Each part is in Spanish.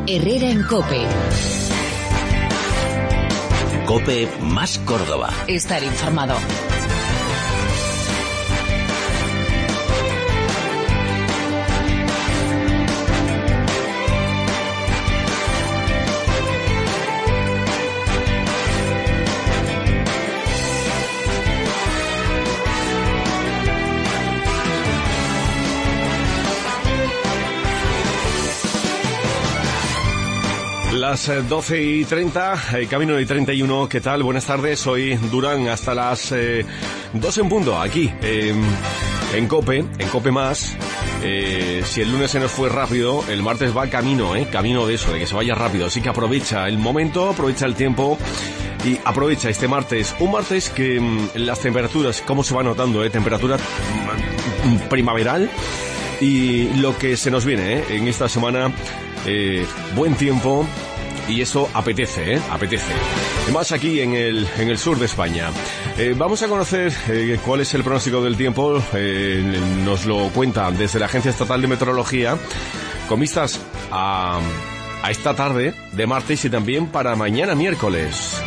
Herrera en COPE. COPE más Córdoba. Estar informado. Las 12:30, camino y 31, ¿qué tal? Buenas tardes, soy Durán hasta las 2 en punto, aquí, en COPE más. Si el lunes se nos fue rápido, el martes va camino de eso, de que se vaya rápido, así que aprovecha el momento, aprovecha el tiempo y aprovecha este martes, un martes que las temperaturas, ¿cómo se va notando? Temperatura primaveral y lo que se nos viene en esta semana, buen tiempo. Y eso apetece, apetece. Más aquí en el sur de España. Vamos a conocer cuál es el pronóstico del tiempo. Nos lo cuenta desde la Agencia Estatal de Meteorología, con vistas a esta tarde de martes y también para mañana miércoles.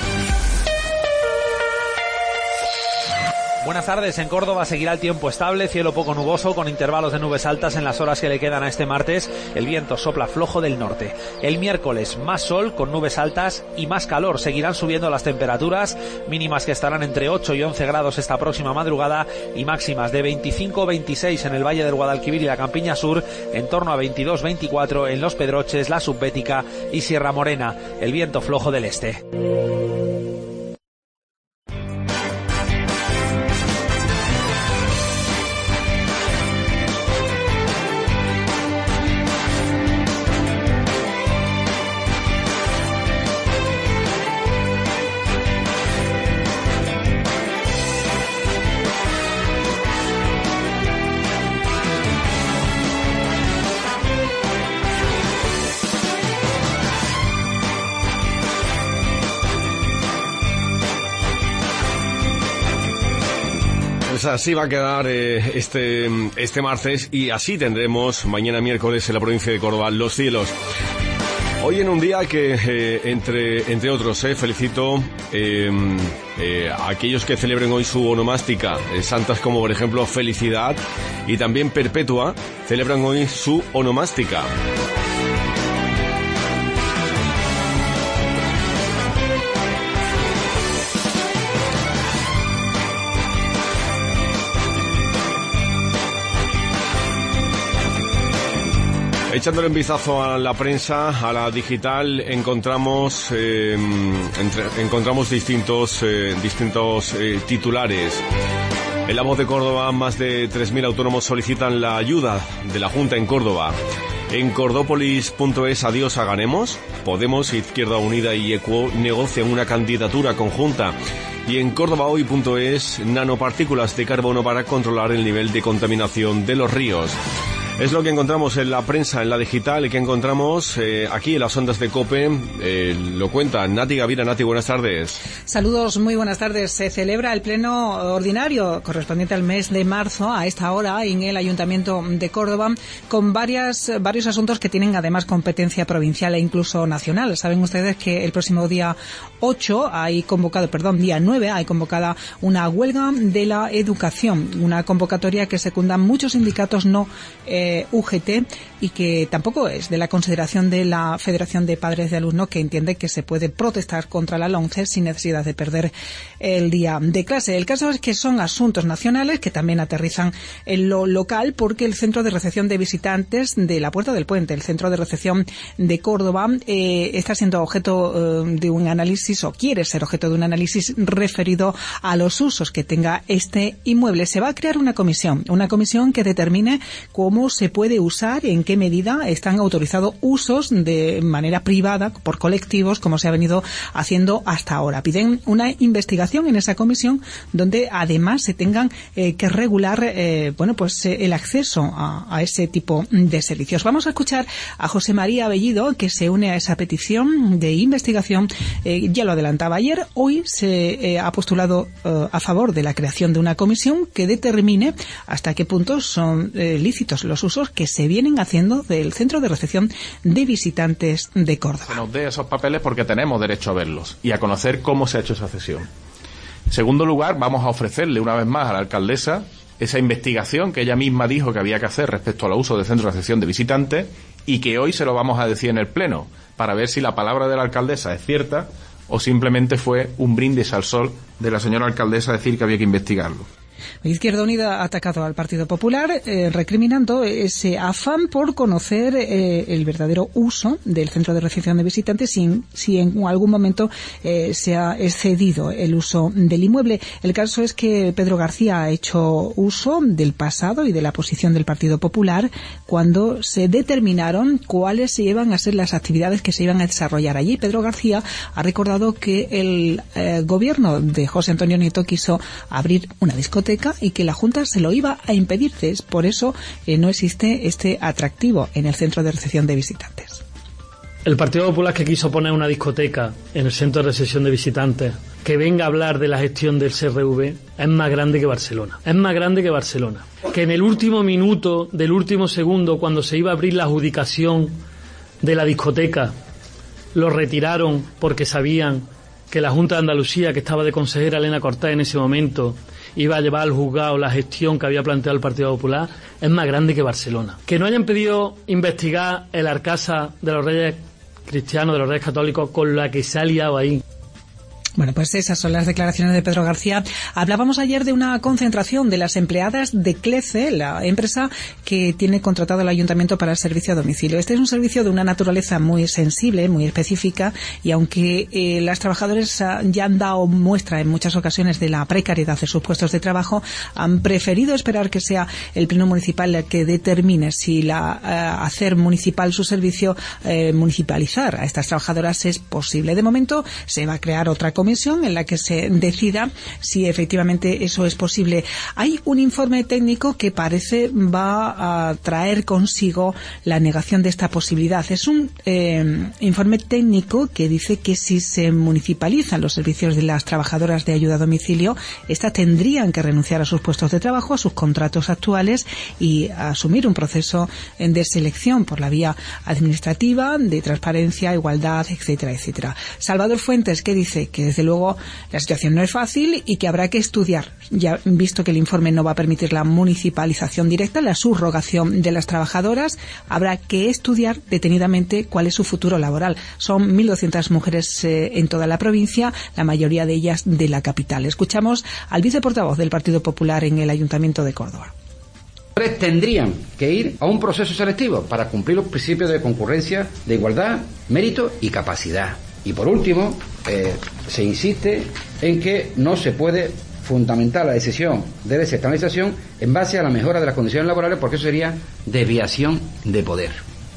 Buenas tardes. En Córdoba seguirá el tiempo estable, cielo poco nuboso, con intervalos de nubes altas en las horas que le quedan a este martes. El viento sopla flojo del norte. El miércoles, más sol, con nubes altas y más calor. Seguirán subiendo las temperaturas, mínimas que estarán entre 8 y 11 grados esta próxima madrugada y máximas de 25 o 26 en el Valle del Guadalquivir y la Campiña Sur, en torno a 22-24 en Los Pedroches, la Subbética y Sierra Morena. El viento flojo del este. Pues así va a quedar este martes y así tendremos mañana miércoles en la provincia de Córdoba los cielos. Hoy en un día que, entre otros, felicito a aquellos que celebren hoy su onomástica. Santas como, por ejemplo, Felicidad y también Perpetua celebran hoy su onomástica. Echándole un vistazo a la prensa, a la digital, encontramos distintos titulares. En La Voz de Córdoba, más de 3.000 autónomos solicitan la ayuda de la Junta en Córdoba. En Cordópolis.es, adiós a Ganemos. Podemos, Izquierda Unida y ECUO negocian una candidatura conjunta. Y en CórdobaHoy.es, nanopartículas de carbono para controlar el nivel de contaminación de los ríos. Es lo que encontramos en la prensa, en la digital, y que encontramos aquí en las ondas de COPE. Lo cuenta Nati Gavira. Nati, buenas tardes. Saludos, muy buenas tardes. Se celebra el pleno ordinario correspondiente al mes de marzo, a esta hora, en el Ayuntamiento de Córdoba, con varios asuntos que tienen además competencia provincial e incluso nacional. Saben ustedes que el próximo día 9 hay convocada una huelga de la educación, una convocatoria que secundan muchos sindicatos no UGT y que tampoco es de la consideración de la Federación de Padres de Alumnos, que entiende que se puede protestar contra la LOMCE sin necesidad de perder el día de clase. El caso es que son asuntos nacionales que también aterrizan en lo local, porque el Centro de Recepción de Visitantes de la Puerta del Puente, el Centro de Recepción de Córdoba, está siendo objeto de un análisis, o quiere ser objeto de un análisis referido a los usos que tenga este inmueble. Se va a crear una comisión que determine cómo se puede usar, en qué medida están autorizados usos de manera privada por colectivos, como se ha venido haciendo hasta ahora. Piden una investigación en esa comisión donde además se tengan que regular el acceso a ese tipo de servicios. Vamos a escuchar a José María Bellido, que se une a esa petición de investigación. Ya lo adelantaba ayer, hoy se ha postulado a favor de la creación de una comisión que determine hasta qué punto son lícitos los usos usos que se vienen haciendo del Centro de Recepción de Visitantes de Córdoba. Se nos dé esos papeles porque tenemos derecho a verlos y a conocer cómo se ha hecho esa cesión. En segundo lugar, vamos a ofrecerle una vez más a la alcaldesa esa investigación que ella misma dijo que había que hacer respecto al uso del Centro de Recepción de Visitantes y que hoy se lo vamos a decir en el Pleno para ver si la palabra de la alcaldesa es cierta o simplemente fue un brindis al sol de la señora alcaldesa decir que había que investigarlo. Izquierda Unida ha atacado al Partido Popular, recriminando ese afán por conocer el verdadero uso del Centro de Recepción de Visitantes si en algún momento se ha excedido el uso del inmueble. El caso es que Pedro García ha hecho uso del pasado y de la posición del Partido Popular cuando se determinaron cuáles iban a ser las actividades que se iban a desarrollar allí. Pedro García ha recordado que el gobierno de José Antonio Nieto quiso abrir una discoteca y que la Junta se lo iba a impedir. Por eso no existe este atractivo en el Centro de Recepción de Visitantes. El Partido Popular que quiso poner una discoteca en el Centro de Recepción de Visitantes, que venga a hablar de la gestión del CRV, es más grande que Barcelona. Es más grande que Barcelona. Que en el último minuto, del último segundo, cuando se iba a abrir la adjudicación de la discoteca, lo retiraron porque sabían que la Junta de Andalucía, que estaba de consejera Elena Cortés en ese momento, iba a llevar al juzgado la gestión que había planteado el Partido Popular, es más grande que Barcelona. Que no hayan pedido investigar el Arcasa de los Reyes Cristianos, de los Reyes Católicos, con la que se ha liado ahí. Bueno, pues esas son las declaraciones de Pedro García. Hablábamos ayer de una concentración de las empleadas de Clece, la empresa que tiene contratado el ayuntamiento para el servicio a domicilio. Este es un servicio de una naturaleza muy sensible, muy específica, y aunque las trabajadoras ya han dado muestra en muchas ocasiones de la precariedad de sus puestos de trabajo, han preferido esperar que sea el Pleno Municipal el que determine si hacer municipal su servicio, municipalizar a estas trabajadoras es posible. De momento se va a crear otra comisión en la que se decida si efectivamente eso es posible. Hay un informe técnico que parece va a traer consigo la negación de esta posibilidad. Es un informe técnico que dice que si se municipalizan los servicios de las trabajadoras de ayuda a domicilio, estas tendrían que renunciar a sus puestos de trabajo, a sus contratos actuales y asumir un proceso de selección por la vía administrativa, de transparencia, igualdad, etcétera, etcétera. Salvador Fuentes, que dice que desde luego la situación no es fácil y que habrá que estudiar, ya visto que el informe no va a permitir la municipalización directa, la subrogación de las trabajadoras, habrá que estudiar detenidamente cuál es su futuro laboral. Son 1.200 mujeres en toda la provincia, la mayoría de ellas de la capital. Escuchamos al viceportavoz del Partido Popular en el Ayuntamiento de Córdoba. Tendrían que ir a un proceso selectivo para cumplir los principios de concurrencia, de igualdad, mérito y capacidad. Y por último, se insiste en que no se puede fundamentar la decisión de desestabilización en base a la mejora de las condiciones laborales, porque eso sería desviación de poder.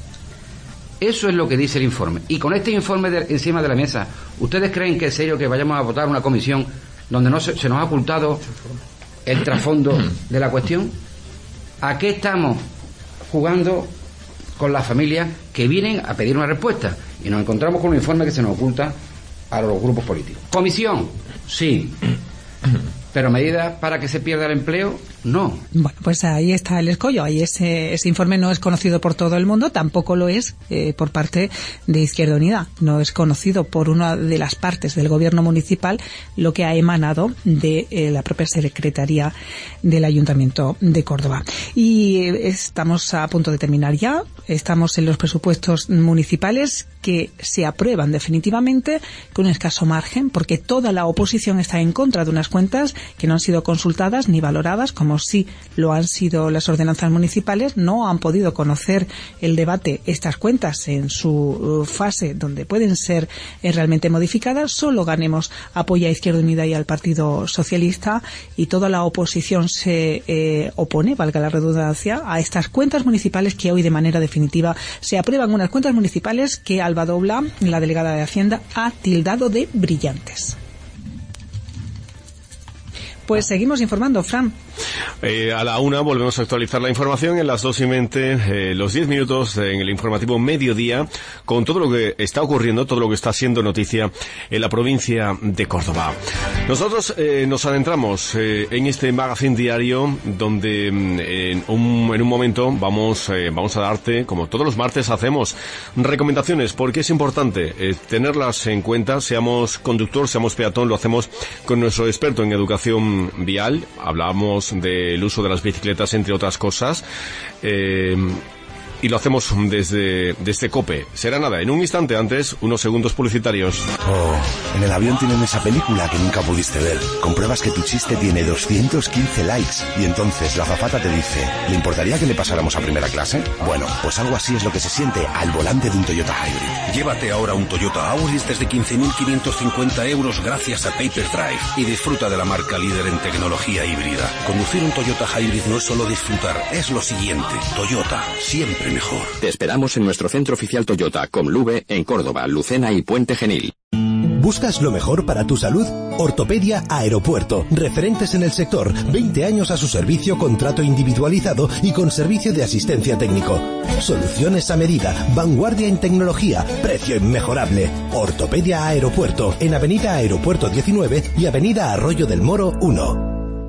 Eso es lo que dice el informe. Y con este informe encima de la mesa, ¿ustedes creen que es serio que vayamos a votar una comisión donde no se nos ha ocultado el trasfondo de la cuestión? ¿A qué estamos jugando con las familias que vienen a pedir una respuesta? Y nos encontramos con un informe que se nos oculta a los grupos políticos. Comisión, sí. Pero medidas para que se pierda el empleo, no. Bueno, pues ahí está el escollo. Ahí ese informe no es conocido por todo el mundo, tampoco lo es por parte de Izquierda Unida. No es conocido por una de las partes del gobierno municipal, lo que ha emanado de la propia Secretaría del Ayuntamiento de Córdoba. Y estamos a punto de terminar ya. Estamos en los presupuestos municipales que se aprueban definitivamente con un escaso margen, porque toda la oposición está en contra de unas cuentas que no han sido consultadas ni valoradas, como sí lo han sido las ordenanzas municipales. No han podido conocer el debate estas cuentas en su fase donde pueden ser realmente modificadas. Solo Ganemos apoya a Izquierda Unida y al Partido Socialista, y toda la oposición se opone, valga la redundancia, a estas cuentas municipales que hoy de manera definitiva se aprueban. Unas cuentas municipales que Alba Dobla, la delegada de Hacienda, ha tildado de brillantes. Pues seguimos informando, Fran. A la 1 volvemos a actualizar la información, en las 2:20, los 10 minutos en el informativo Mediodía, con todo lo que está ocurriendo, todo lo que está siendo noticia en la provincia de Córdoba. Nosotros nos adentramos en este magazine diario, donde en un momento vamos a darte, como todos los martes hacemos, recomendaciones, porque es importante tenerlas en cuenta, seamos conductor, seamos peatón, lo hacemos con nuestro experto en educación vial. Hablamos del uso de las bicicletas, entre otras cosas, y lo hacemos desde COPE. Será nada, en un instante, antes, unos segundos publicitarios. Oh, en el avión tienen esa película que nunca pudiste ver. Compruebas que tu chiste tiene 215 likes y entonces la azafata te dice: ¿le importaría que le pasáramos a primera clase? Bueno, pues algo así es lo que se siente al volante de un Toyota Hybrid. Llévate ahora un Toyota Auris desde 15.550 euros gracias a Paper Drive y disfruta de la marca líder en tecnología híbrida. Conducir un Toyota Hybrid no es solo disfrutar, es lo siguiente. Toyota, siempre mejor. Te esperamos en nuestro centro oficial Toyota, Comluve, en Córdoba, Lucena y Puente Genil. ¿Buscas lo mejor para tu salud? Ortopedia Aeropuerto. Referentes en el sector. 20 años a su servicio, contrato individualizado y con servicio de asistencia técnico. Soluciones a medida. Vanguardia en tecnología. Precio inmejorable. Ortopedia Aeropuerto. En Avenida Aeropuerto 19 y Avenida Arroyo del Moro 1.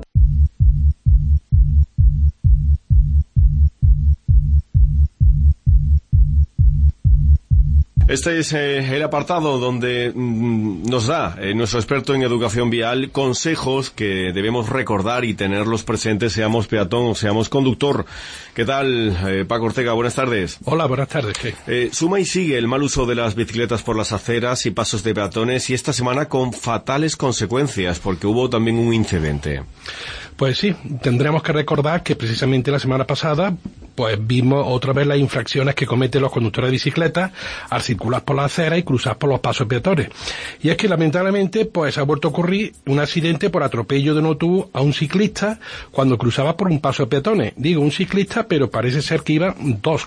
Este es el apartado donde nos da nuestro experto en educación vial consejos que debemos recordar y tenerlos presentes, seamos peatón o seamos conductor. ¿Qué tal, Paco Ortega? Buenas tardes. Hola, buenas tardes. Suma y sigue el mal uso de las bicicletas por las aceras y pasos de peatones, y esta semana con fatales consecuencias, porque hubo también un incidente. Pues sí, tendremos que recordar que precisamente la semana pasada pues vimos otra vez las infracciones que cometen los conductores de bicicletas al circular por la acera y cruzar por los pasos peatones. Y es que lamentablemente pues ha vuelto a ocurrir un accidente por atropello de un autobús a un ciclista cuando cruzaba por un paso de peatones. Digo un ciclista, pero parece ser que iban dos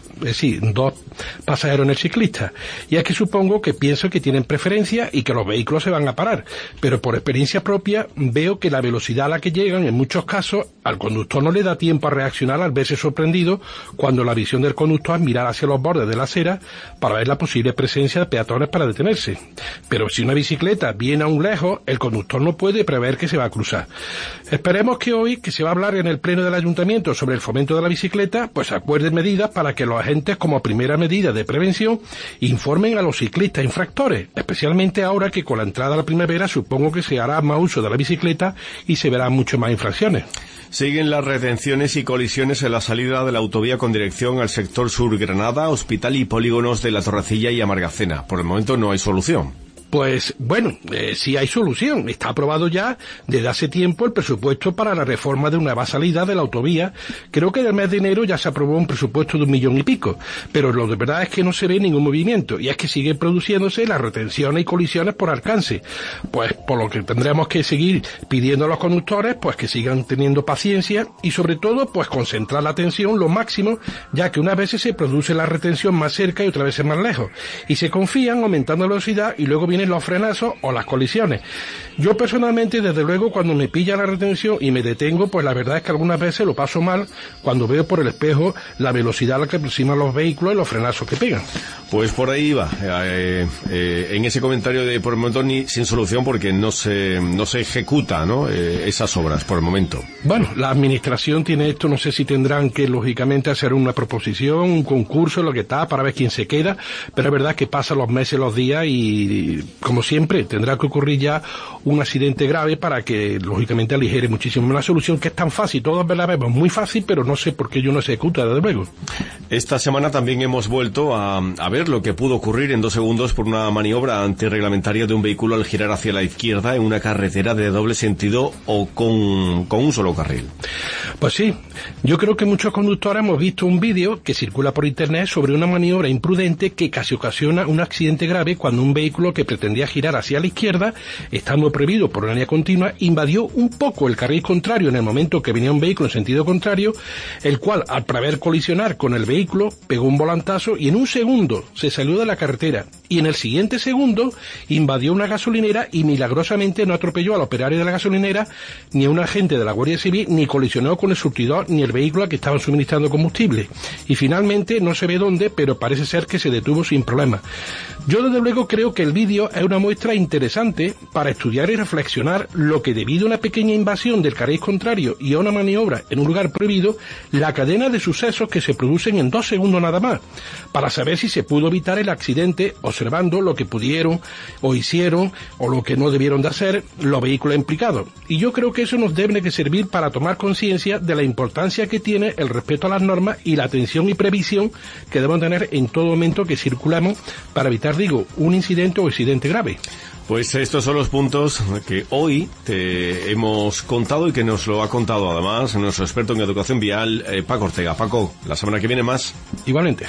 pasajeros en el ciclista. Y es que supongo que pienso que tienen preferencia y que los vehículos se van a parar. Pero por experiencia propia veo que la velocidad a la que llegan en muchos casos al conductor no le da tiempo a reaccionar al verse sorprendido cuando la visión del conductor es mirar hacia los bordes de la acera para ver la posible presencia de peatones para detenerse. Pero si una bicicleta viene a un lejos, el conductor no puede prever que se va a cruzar. Esperemos que hoy, que se va a hablar en el pleno del ayuntamiento sobre el fomento de la bicicleta, pues acuerden medidas para que los agentes, como primera medida de prevención, informen a los ciclistas infractores, especialmente ahora que con la entrada a la primavera supongo que se hará más uso de la bicicleta y se verán mucho más infracciones. Siguen las retenciones y colisiones en la salida de la autovía con dirección al sector sur Granada, Hospital y polígonos de La Torrecilla y Amargacena. Por el momento no hay solución. Pues bueno, sí hay solución. Está aprobado ya desde hace tiempo el presupuesto para la reforma de una nueva salida de la autovía. Creo que en el mes de enero ya se aprobó un presupuesto de 1 millón y pico, pero lo de verdad es que no se ve ningún movimiento y es que siguen produciéndose las retenciones y colisiones por alcance. Pues por lo que tendremos que seguir pidiendo a los conductores pues que sigan teniendo paciencia y sobre todo pues concentrar la atención lo máximo, ya que unas veces se produce la retención más cerca y otras veces más lejos y se confían aumentando la velocidad y luego vienen los frenazos o las colisiones. Yo personalmente, desde luego, cuando me pilla la retención y me detengo, pues la verdad es que algunas veces lo paso mal cuando veo por el espejo la velocidad a la que aproximan los vehículos y los frenazos que pegan. Pues por ahí va, en ese comentario de por el momento sin solución porque no se ejecuta, ¿no? Esas obras por el momento. Bueno, la administración tiene esto, no sé si tendrán que lógicamente hacer una proposición, un concurso, lo que está, para ver quién se queda, pero es verdad que pasan los meses, los días y como siempre tendrá que ocurrir ya un accidente grave para que lógicamente aligere muchísimo. Una solución que es tan fácil, todos la vemos muy fácil, pero no sé por qué yo no se ejecuta, desde luego. Esta semana también hemos vuelto a ver lo que pudo ocurrir en 2 segundos por una maniobra antirreglamentaria de un vehículo al girar hacia la izquierda en una carretera de doble sentido o con un solo carril. Pues sí, yo creo que muchos conductores hemos visto un vídeo que circula por internet sobre una maniobra imprudente que casi ocasiona un accidente grave cuando un vehículo que pretendía girar hacia la izquierda, estando prohibido por una línea continua, invadió un poco el carril contrario en el momento que venía un vehículo en sentido contrario, el cual, al prever colisionar con el vehículo, pegó un volantazo y en un segundo se salió de la carretera y en el siguiente segundo invadió una gasolinera y milagrosamente no atropelló al operario de la gasolinera, ni a un agente de la Guardia Civil, ni colisionó con el surtidor ni el vehículo al que estaban suministrando combustible. Y finalmente, no se ve dónde, pero parece ser que se detuvo sin problema. Yo desde luego creo que el vídeo es una muestra interesante para estudiar y reflexionar lo que, debido a una pequeña invasión del carril contrario y a una maniobra en un lugar prohibido, la cadena de sucesos que se producen en 2 segundos nada más, para saber si se pudo evitar el accidente observando lo que pudieron o hicieron o lo que no debieron de hacer los vehículos implicados. Y yo creo que eso nos debe de servir para tomar conciencia de la importancia que tiene el respeto a las normas y la atención y previsión que debemos tener en todo momento que circulamos para evitar, un incidente o accidente grave. Pues estos son los puntos que hoy te hemos contado y que nos lo ha contado además nuestro experto en educación vial, Paco Ortega. Paco, la semana que viene más. Igualmente.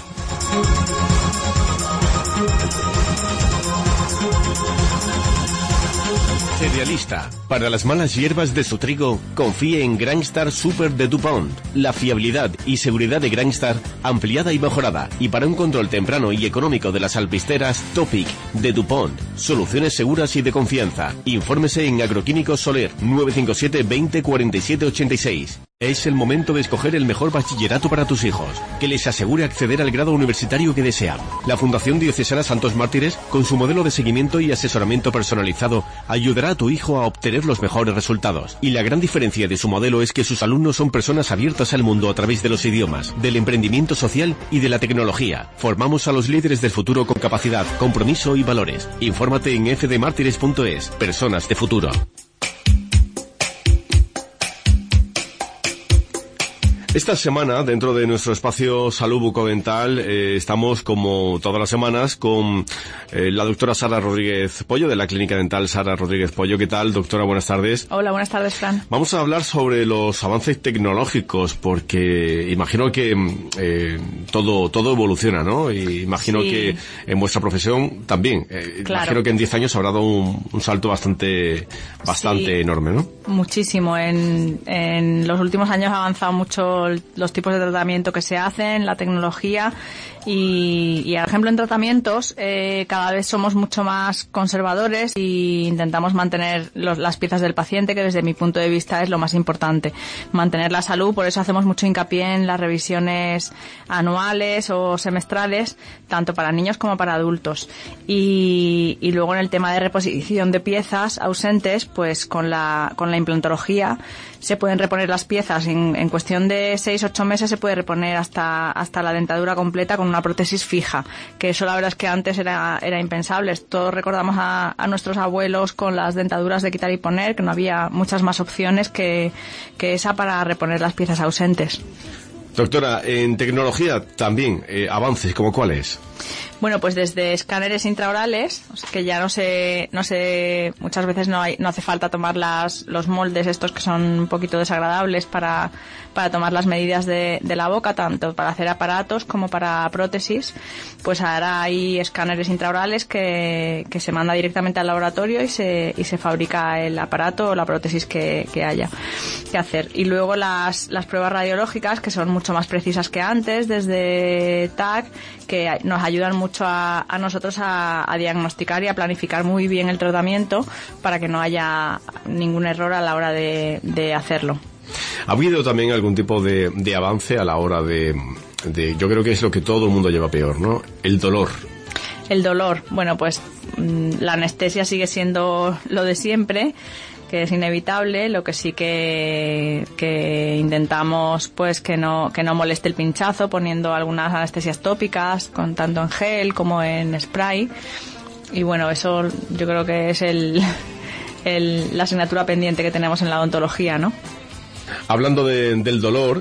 Cerealista. Para las malas hierbas de su trigo, confíe en Grangstar Super de DuPont. La fiabilidad y seguridad de Grangstar ampliada y mejorada. Y para un control temprano y económico de las alpisteras, Topic de DuPont. Soluciones seguras y de confianza. Infórmese en Agroquímicos Soler 957 20 47 86. Es el momento de escoger el mejor bachillerato para tus hijos, que les asegure acceder al grado universitario que desean. La Fundación Diocesana Santos Mártires, con su modelo de seguimiento y asesoramiento personalizado, ayudará a tu hijo a obtener los mejores resultados. Y la gran diferencia de su modelo es que sus alumnos son personas abiertas al mundo a través de los idiomas, del emprendimiento social y de la tecnología. Formamos a los líderes del futuro con capacidad, compromiso y valores. Infórmate en fdmartires.es. Personas de futuro. Esta semana, dentro de nuestro espacio Salud Bucodental, estamos, como todas las semanas, con la doctora Sara Rodríguez Pollo, de la Clínica Dental Sara Rodríguez Pollo. ¿Qué tal, doctora? Buenas tardes. Hola, buenas tardes, Fran. Vamos a hablar sobre los avances tecnológicos, porque imagino que todo evoluciona, ¿no? Y imagino que en vuestra profesión también. Claro. Imagino que en 10 años habrá dado un salto bastante enorme, ¿no? Muchísimo. En los últimos años ha avanzado mucho los tipos de tratamiento que se hacen, la tecnología y por ejemplo, en tratamientos cada vez somos mucho más conservadores y intentamos mantener las piezas del paciente, que desde mi punto de vista es lo más importante, mantener la salud. Por eso hacemos mucho hincapié en las revisiones anuales o semestrales, tanto para niños como para adultos. Y luego en el tema de reposición de piezas ausentes, pues con la implantología se pueden reponer las piezas en cuestión de 6-8 meses, se puede reponer hasta la dentadura completa con una prótesis fija, que eso la verdad es que antes era impensable. Todos recordamos a nuestros abuelos con las dentaduras de quitar y poner, que no había muchas más opciones que esa para reponer las piezas ausentes. Doctora, en tecnología también, avances, ¿como cuáles? Bueno, pues desde escáneres intraorales, o sea que ya no sé, muchas veces no hace falta tomar los moldes estos que son un poquito desagradables para tomar las medidas de la boca, tanto para hacer aparatos como para prótesis. Pues ahora hay escáneres intraorales que se manda directamente al laboratorio y se fabrica el aparato o la prótesis que haya que hacer. Y luego las pruebas radiológicas, que son mucho más precisas que antes, desde TAC, que nos ayudan mucho a nosotros a diagnosticar y a planificar muy bien el tratamiento para que no haya ningún error a la hora de hacerlo. ¿Ha habido también algún tipo de avance a la hora de yo creo que es lo que todo el mundo lleva peor, ¿no? El dolor. El dolor. Bueno, pues la anestesia sigue siendo lo de siempre, que es inevitable. Lo que sí que intentamos, pues que no moleste el pinchazo, poniendo algunas anestesias tópicas, tanto en gel como en spray. Y bueno, eso yo creo que es la asignatura pendiente que tenemos en la odontología, ¿no? Hablando del dolor,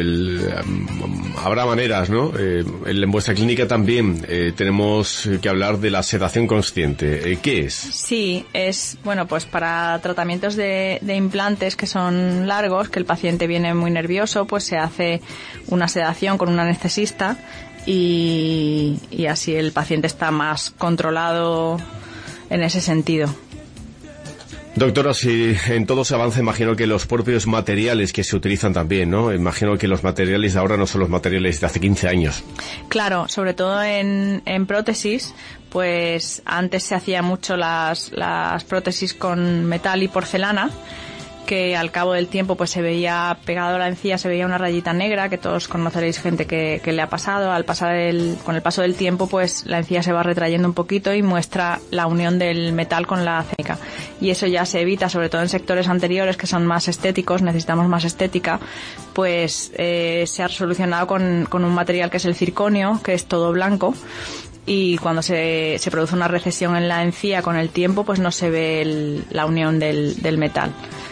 habrá maneras, ¿no? En vuestra clínica también tenemos que hablar de la sedación consciente. ¿Qué es? Sí, es, bueno, pues para tratamientos de implantes que son largos, que el paciente viene muy nervioso, pues se hace una sedación con un anestesista y así el paciente está más controlado en ese sentido. Doctora, si en todo se avanza, imagino que los propios materiales que se utilizan también, ¿no? Imagino que los materiales de ahora no son los materiales de hace 15 años. Claro, sobre todo en prótesis, pues antes se hacía mucho las prótesis con metal y porcelana, que al cabo del tiempo pues se veía pegado a la encía, se veía una rayita negra, que todos conoceréis gente que le ha pasado. Con el paso del tiempo pues la encía se va retrayendo un poquito y muestra la unión del metal con la cerámica, y eso ya se evita, sobre todo en sectores anteriores que son más estéticos, necesitamos más estética, pues se ha solucionado con un material que es el circonio, que es todo blanco, y cuando se produce una recesión en la encía con el tiempo pues no se ve la unión del metal.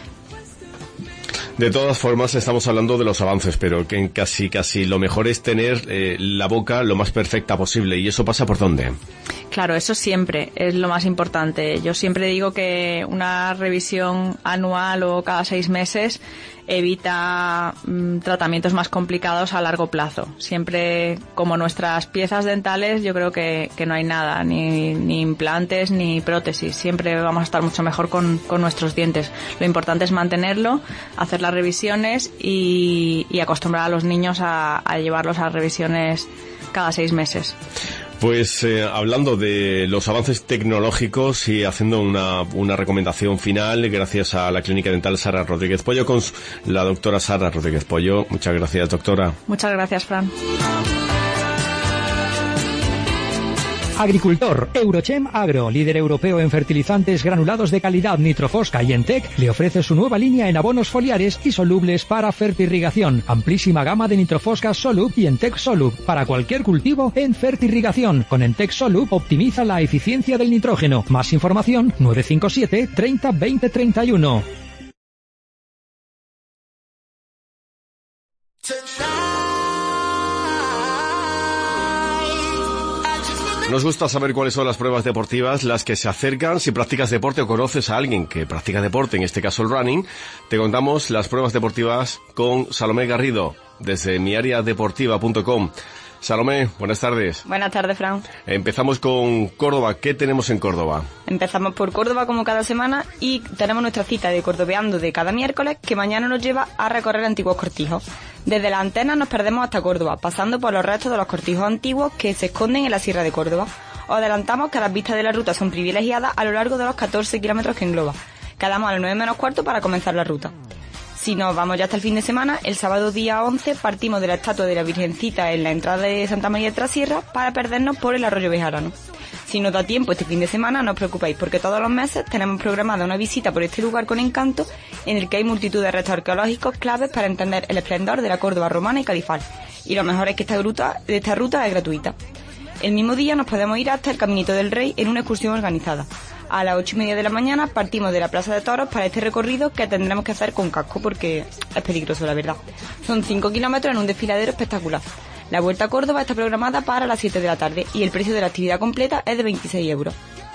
De todas formas, estamos hablando de los avances, pero que casi lo mejor es tener la boca lo más perfecta posible. ¿Y eso pasa por dónde? Claro, eso siempre es lo más importante. Yo siempre digo que una revisión anual o cada 6 meses evita tratamientos más complicados a largo plazo. Siempre, como nuestras piezas dentales, yo creo que no hay nada, ni implantes ni prótesis. Siempre vamos a estar mucho mejor con nuestros dientes. Lo importante es mantenerlo, hacer las revisiones y acostumbrar a los niños a llevarlos a revisiones cada 6 meses. Pues hablando de los avances tecnológicos y haciendo una recomendación final, gracias a la Clínica Dental Sara Rodríguez Pollo, con la doctora Sara Rodríguez Pollo. Muchas gracias, doctora. Muchas gracias, Fran. Agricultor, Eurochem Agro, líder europeo en fertilizantes granulados de calidad Nitrofosca y Entec, le ofrece su nueva línea en abonos foliares y solubles para fertirrigación. Amplísima gama de Nitrofosca Solub y Entec Solub para cualquier cultivo en fertirrigación. Con Entec Solub optimiza la eficiencia del nitrógeno. Más información 957 30 20 31. Nos gusta saber cuáles son las pruebas deportivas, las que se acercan. Si practicas deporte o conoces a alguien que practica deporte, en este caso el running, te contamos las pruebas deportivas con Salomé Garrido, desde miariadeportiva.com. Salomé, buenas tardes. Buenas tardes, Fran. Empezamos con Córdoba. ¿Qué tenemos en Córdoba? Empezamos por Córdoba como cada semana y tenemos nuestra cita de Cordobeando de cada miércoles, que mañana nos lleva a recorrer antiguos cortijos. Desde las antenas nos perdemos hasta Córdoba, pasando por los restos de los cortijos antiguos que se esconden en la Sierra de Córdoba. Os adelantamos que las vistas de la ruta son privilegiadas a lo largo de los 14 kilómetros que engloba. Quedamos a las 9 menos cuarto para comenzar la ruta. Si nos vamos ya hasta el fin de semana, el sábado día 11 partimos de la estatua de la Virgencita en la entrada de Santa María de Trasierra para perdernos por el arroyo Bejarano. Si nos da tiempo este fin de semana, no os preocupéis, porque todos los meses tenemos programada una visita por este lugar con encanto, en el que hay multitud de restos arqueológicos claves para entender el esplendor de la Córdoba romana y cadifal. Y lo mejor es que esta ruta es gratuita. El mismo día nos podemos ir hasta el Caminito del Rey en una excursión organizada. A las 8:30 de la mañana partimos de la Plaza de Toros para este recorrido que tendremos que hacer con casco porque es peligroso, la verdad. Son 5 kilómetros en un desfiladero espectacular. La vuelta a Córdoba está programada para las 7 de la tarde y el precio de la actividad completa es de 26 euros.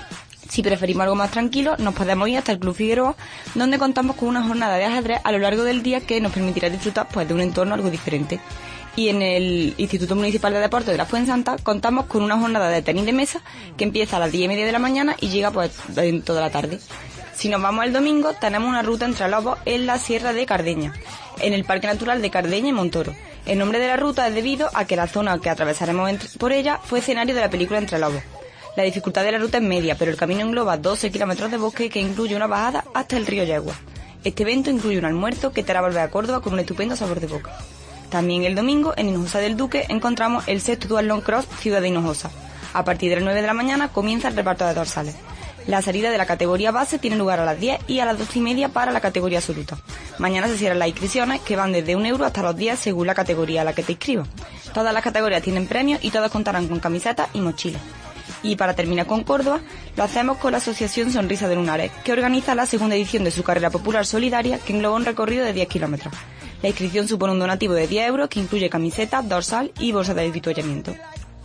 Si preferimos algo más tranquilo, nos podemos ir hasta el Club Figueroa, donde contamos con una jornada de ajedrez a lo largo del día que nos permitirá disfrutar de un entorno algo diferente. Y en el Instituto Municipal de Deportes de la Fuensanta contamos con una jornada de tenis de mesa que empieza a las 10:30 de la mañana y llega en toda la tarde. Si nos vamos el domingo, tenemos una ruta entre lobos en la Sierra de Cardeña, en el Parque Natural de Cardeña y Montoro. El nombre de la ruta es debido a que la zona que atravesaremos por ella fue escenario de la película Entre Lobos. La dificultad de la ruta es media, pero el camino engloba 12 kilómetros de bosque que incluye una bajada hasta el río Yegua. Este evento incluye un almuerzo que te hará volver a Córdoba con un estupendo sabor de boca. También el domingo, en Hinojosa del Duque, encontramos el sexto Duathlon Cross Ciudad de Hinojosa. A partir de las 9 de la mañana comienza el reparto de dorsales. La salida de la categoría base tiene lugar a las 10 y a las 12:30 para la categoría absoluta. Mañana se cierran las inscripciones, que van desde 1 euro hasta los 10 según la categoría a la que te inscribas. Todas las categorías tienen premios y todas contarán con camisetas y mochilas. Y para terminar con Córdoba, lo hacemos con la Asociación Sonrisa de Lunares, que organiza la segunda edición de su carrera popular solidaria, que engloba un recorrido de 10 kilómetros. La inscripción supone un donativo de 10 euros que incluye camiseta, dorsal y bolsa de avituallamiento.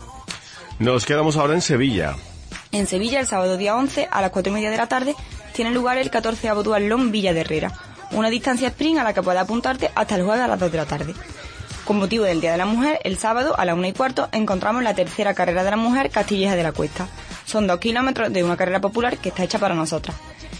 Nos quedamos ahora en Sevilla. En Sevilla, el sábado día 11, a las 4:30 de la tarde, tiene lugar el 14º Duathlon Villa de Herrera, una distancia sprint a la que puedes apuntarte hasta el jueves a las 2 de la tarde. Con motivo del Día de la Mujer, el sábado a las 1:15 encontramos la tercera carrera de la mujer Castilleja de la Cuesta. Son 2 kilómetros de una carrera popular que está hecha para nosotras.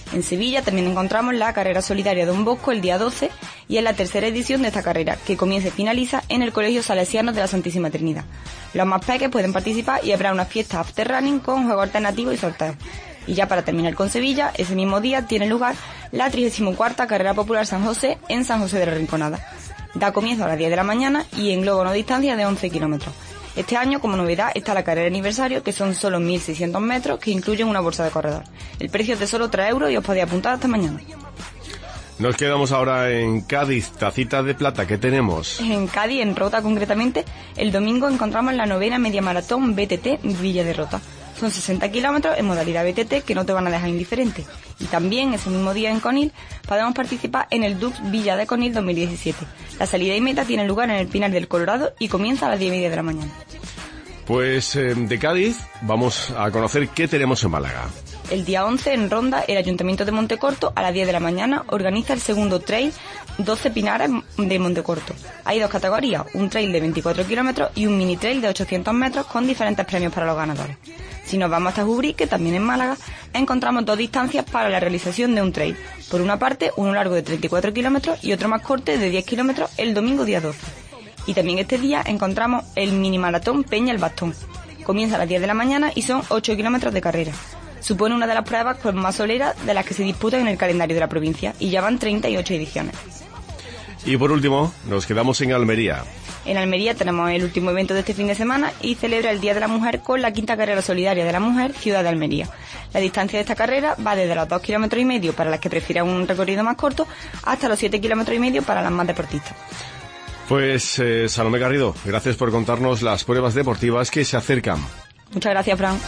En Sevilla también encontramos la carrera solidaria Don Bosco el día 12 y es la tercera edición de esta carrera, que comienza y finaliza en el Colegio Salesianos de la Santísima Trinidad. Los más pequeños pueden participar y habrá una fiesta after running con juegos alternativos y sorteos. Y ya para terminar con Sevilla, ese mismo día tiene lugar la 34ª Carrera Popular San José en San José de la Rinconada. Da comienzo a las 10 de la mañana y engloba una distancia de 11 kilómetros. Este año, como novedad, está la carrera de aniversario, que son solo 1.600 metros, que incluyen una bolsa de corredor. El precio es de solo 3 euros y os podéis apuntar hasta mañana. Nos quedamos ahora en Cádiz, tacita de plata, ¿qué tenemos? En Cádiz, en Rota concretamente, el domingo encontramos la 9ª Media Maratón BTT Villa de Rota. Son 60 kilómetros en modalidad BTT que no te van a dejar indiferente. Y también ese mismo día en Conil podemos participar en el Dux Villa de Conil 2017. La salida y meta tiene lugar en el Pinar del Colorado y comienza a las 10:30 de la mañana. Pues de Cádiz vamos a conocer qué tenemos en Málaga. El día 11 en Ronda, el Ayuntamiento de Montecorto a las 10 de la mañana organiza el segundo trail 12 Pinares de Montecorto. Hay dos categorías, un trail de 24 kilómetros y un mini trail de 800 metros con diferentes premios para los ganadores. Si nos vamos hasta Ubrique, también en Málaga, encontramos dos distancias para la realización de un trail. Por una parte, uno largo de 34 kilómetros y otro más corto de 10 kilómetros el domingo día 12. Y también este día encontramos el mini maratón Peña el Bastón. Comienza a las 10 de la mañana y son 8 kilómetros de carrera. Supone una de las pruebas más soleras de las que se disputan en el calendario de la provincia y ya van 38 ediciones. Y por último, nos quedamos en Almería. En Almería tenemos el último evento de este fin de semana y celebra el Día de la Mujer con la 5ª Carrera Solidaria de la Mujer, Ciudad de Almería. La distancia de esta carrera va desde los 2,5 kilómetros para las que prefieran un recorrido más corto hasta los 7,5 kilómetros para las más deportistas. Pues Salomé Garrido, gracias por contarnos las pruebas deportivas que se acercan. Muchas gracias, Fran.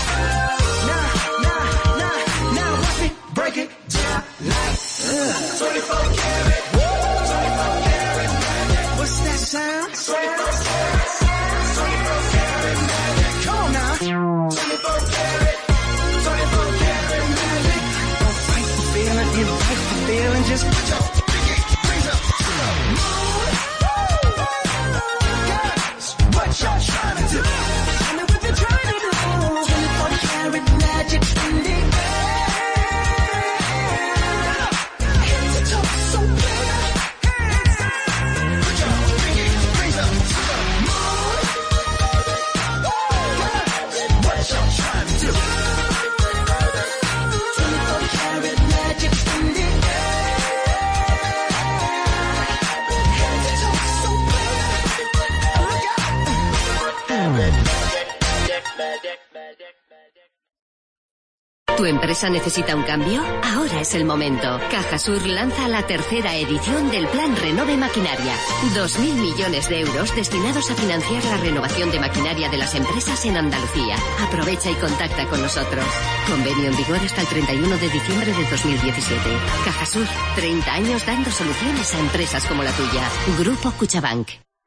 ¿Tu empresa necesita un cambio? Ahora es el momento. Cajasur lanza la tercera edición del Plan Renove Maquinaria. 2.000 millones de euros destinados a financiar la renovación de maquinaria de las empresas en Andalucía. Aprovecha y contacta con nosotros. Convenio en vigor hasta el 31 de diciembre de 2017. Cajasur, 30 años dando soluciones a empresas como la tuya. Grupo Cuchabank.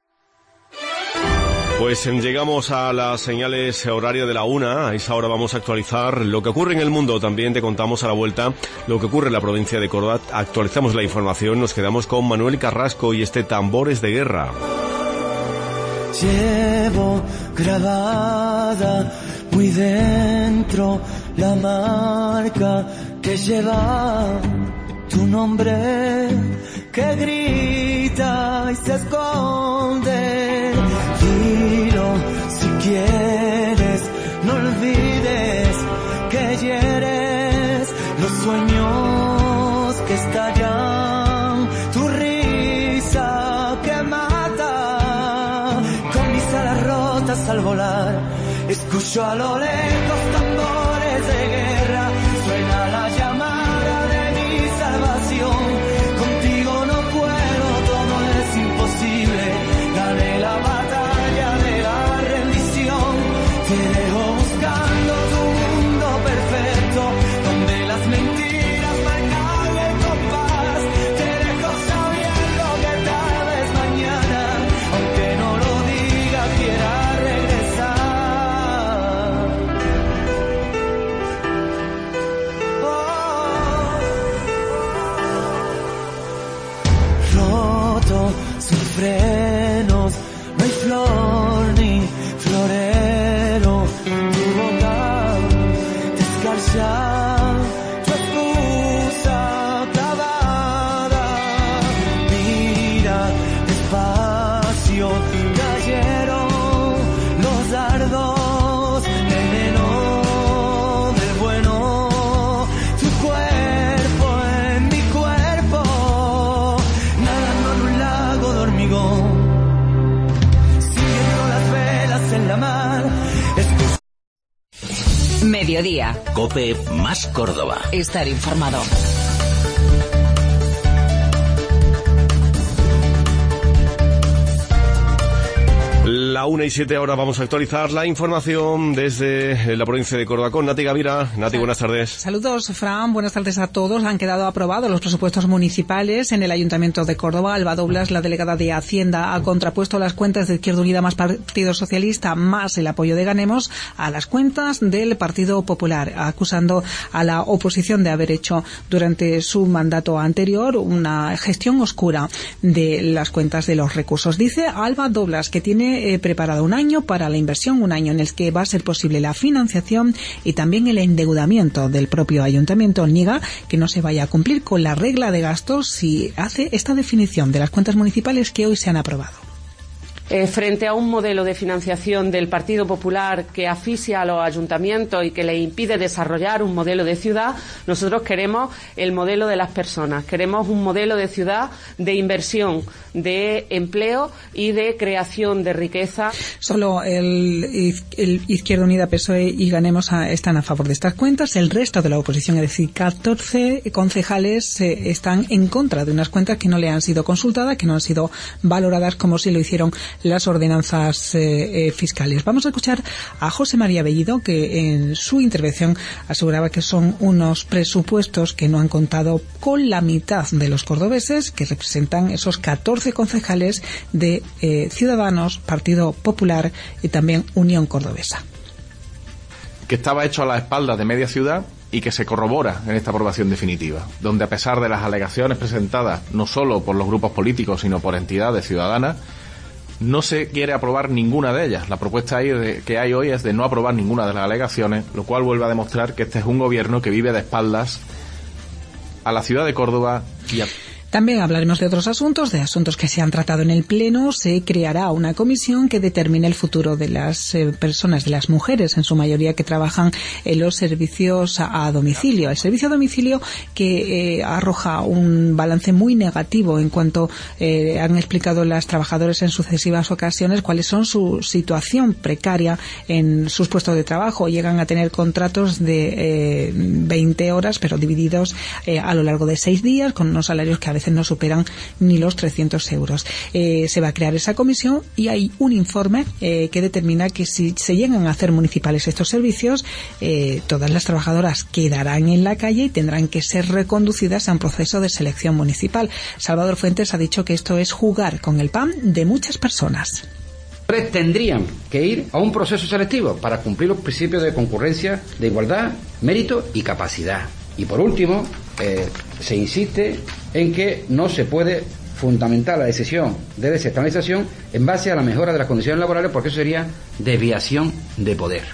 Pues llegamos a las señales horaria de la 1. A esa hora vamos a actualizar lo que ocurre en el mundo. También te contamos a la vuelta lo que ocurre en la provincia de Córdoba. Actualizamos la información. Nos quedamos con Manuel Carrasco y este Tambores de Guerra. Llevo grabada muy dentro la marca que lleva tu nombre, que grita y se esconde. Dilo si quieres, no olvides que hieres los sueños que estallan, tu risa que mata, con mis alas rotas al volar, escucho a lo lejos tambores de guerra, suena la llamada de mi salvación. Contigo no puedo, todo es imposible, gané la batalla de la rendición. Te dejo buscando tu mundo perfecto, donde las mentiras marcan el compás. Te dejo sabiendo que tal vez mañana, aunque no lo diga, quiera regresar. Roto sin frenos, no hay flor ni florero, tu boca descalza, tu Mediodía. COPE más Córdoba. Estar informado. La 1:07 ahora vamos a actualizar la información desde la provincia de Córdoba con Nati Gavira. Nati, buenas tardes. Saludos, Fran. Buenas tardes a todos. Han quedado aprobados los presupuestos municipales en el Ayuntamiento de Córdoba. Alba Doblas, la delegada de Hacienda, ha contrapuesto las cuentas de Izquierda Unida más Partido Socialista más el apoyo de Ganemos a las cuentas del Partido Popular, acusando a la oposición de haber hecho durante su mandato anterior una gestión oscura de las cuentas de los recursos. Dice Alba Doblas que tiene preparado un año para la inversión, un año en el que va a ser posible la financiación y también el endeudamiento del propio ayuntamiento. Niega que no se vaya a cumplir con la regla de gastos si hace esta definición de las cuentas municipales que hoy se han aprobado. Frente a un modelo de financiación del Partido Popular que asfixia a los ayuntamientos y que les impide desarrollar un modelo de ciudad, nosotros queremos el modelo de las personas, queremos un modelo de ciudad de inversión, de empleo y de creación de riqueza. Solo el Izquierda Unida, PSOE y Ganemos están a favor de estas cuentas. El resto de la oposición, es decir, 14 concejales, están en contra de unas cuentas que no le han sido consultadas, que no han sido valoradas como si lo hicieron las ordenanzas fiscales. Vamos a escuchar a José María Bellido, que en su intervención aseguraba que son unos presupuestos que no han contado con la mitad de los cordobeses, que representan esos 14 concejales de Ciudadanos, Partido Popular y también Unión Cordobesa. Que estaba hecho a la espalda de media ciudad y que se corrobora en esta aprobación definitiva, donde a pesar de las alegaciones presentadas no solo por los grupos políticos sino por entidades ciudadanas, no se quiere aprobar ninguna de ellas. La propuesta que hay hoy es de no aprobar ninguna de las alegaciones, lo cual vuelve a demostrar que este es un gobierno que vive de espaldas a la ciudad de Córdoba y a... También hablaremos de otros asuntos que se han tratado en el Pleno. Se creará una comisión que determine el futuro de las personas, de las mujeres, en su mayoría, que trabajan en los servicios a domicilio. El servicio a domicilio que arroja un balance muy negativo en cuanto han explicado las trabajadoras en sucesivas ocasiones cuáles son su situación precaria en sus puestos de trabajo. Llegan a tener contratos de 20 horas, pero divididos a lo largo de 6 días, con unos salarios que a veces no superan ni los 300 euros. Se va a crear esa comisión y hay un informe que determina que si se llegan a hacer municipales estos servicios, todas las trabajadoras quedarán en la calle y tendrán que ser reconducidas a un proceso de selección municipal. Salvador Fuentes ha dicho que esto es jugar con el pan de muchas personas. Tendrían que ir a un proceso selectivo para cumplir los principios de concurrencia, de igualdad, mérito y capacidad. Y por último, se insiste en que no se puede fundamentar la decisión de descentralización en base a la mejora de las condiciones laborales, porque eso sería desviación de poder.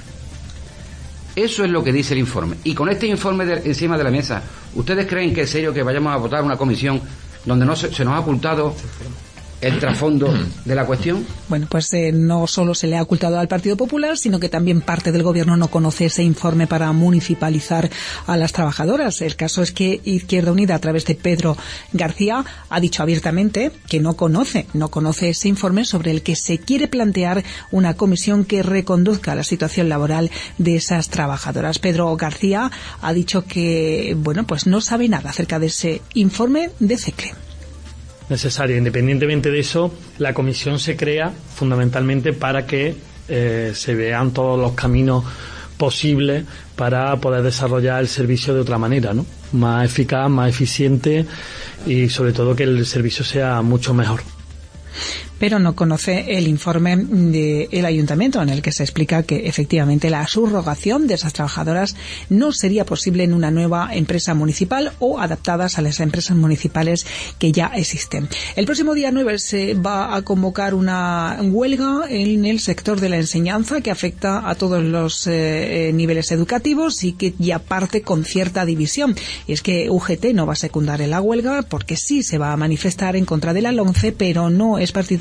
Eso es lo que dice el informe. Y con este informe encima de la mesa, ¿ustedes creen que es serio que vayamos a votar una comisión donde no se nos ha ocultado el trasfondo de la cuestión? Bueno, pues no solo se le ha ocultado al Partido Popular, sino que también parte del Gobierno no conoce ese informe para municipalizar a las trabajadoras. El caso es que Izquierda Unida, a través de Pedro García, ha dicho abiertamente que no conoce ese informe sobre el que se quiere plantear una comisión que reconduzca la situación laboral de esas trabajadoras. Pedro García ha dicho que, bueno, pues no sabe nada acerca de ese informe de CECLE. Necesaria. Independientemente de eso, la comisión se crea fundamentalmente para que se vean todos los caminos posibles para poder desarrollar el servicio de otra manera, ¿no? Más eficaz, más eficiente y sobre todo que el servicio sea mucho mejor. Pero no conoce el informe del ayuntamiento en el que se explica que efectivamente la subrogación de esas trabajadoras no sería posible en una nueva empresa municipal o adaptadas a las empresas municipales que ya existen. El próximo día 9 se va a convocar una huelga en el sector de la enseñanza que afecta a todos los niveles educativos y que ya parte con cierta división. Y es que UGT no va a secundar en la huelga porque sí se va a manifestar en contra de la LOMCE, pero no es partidario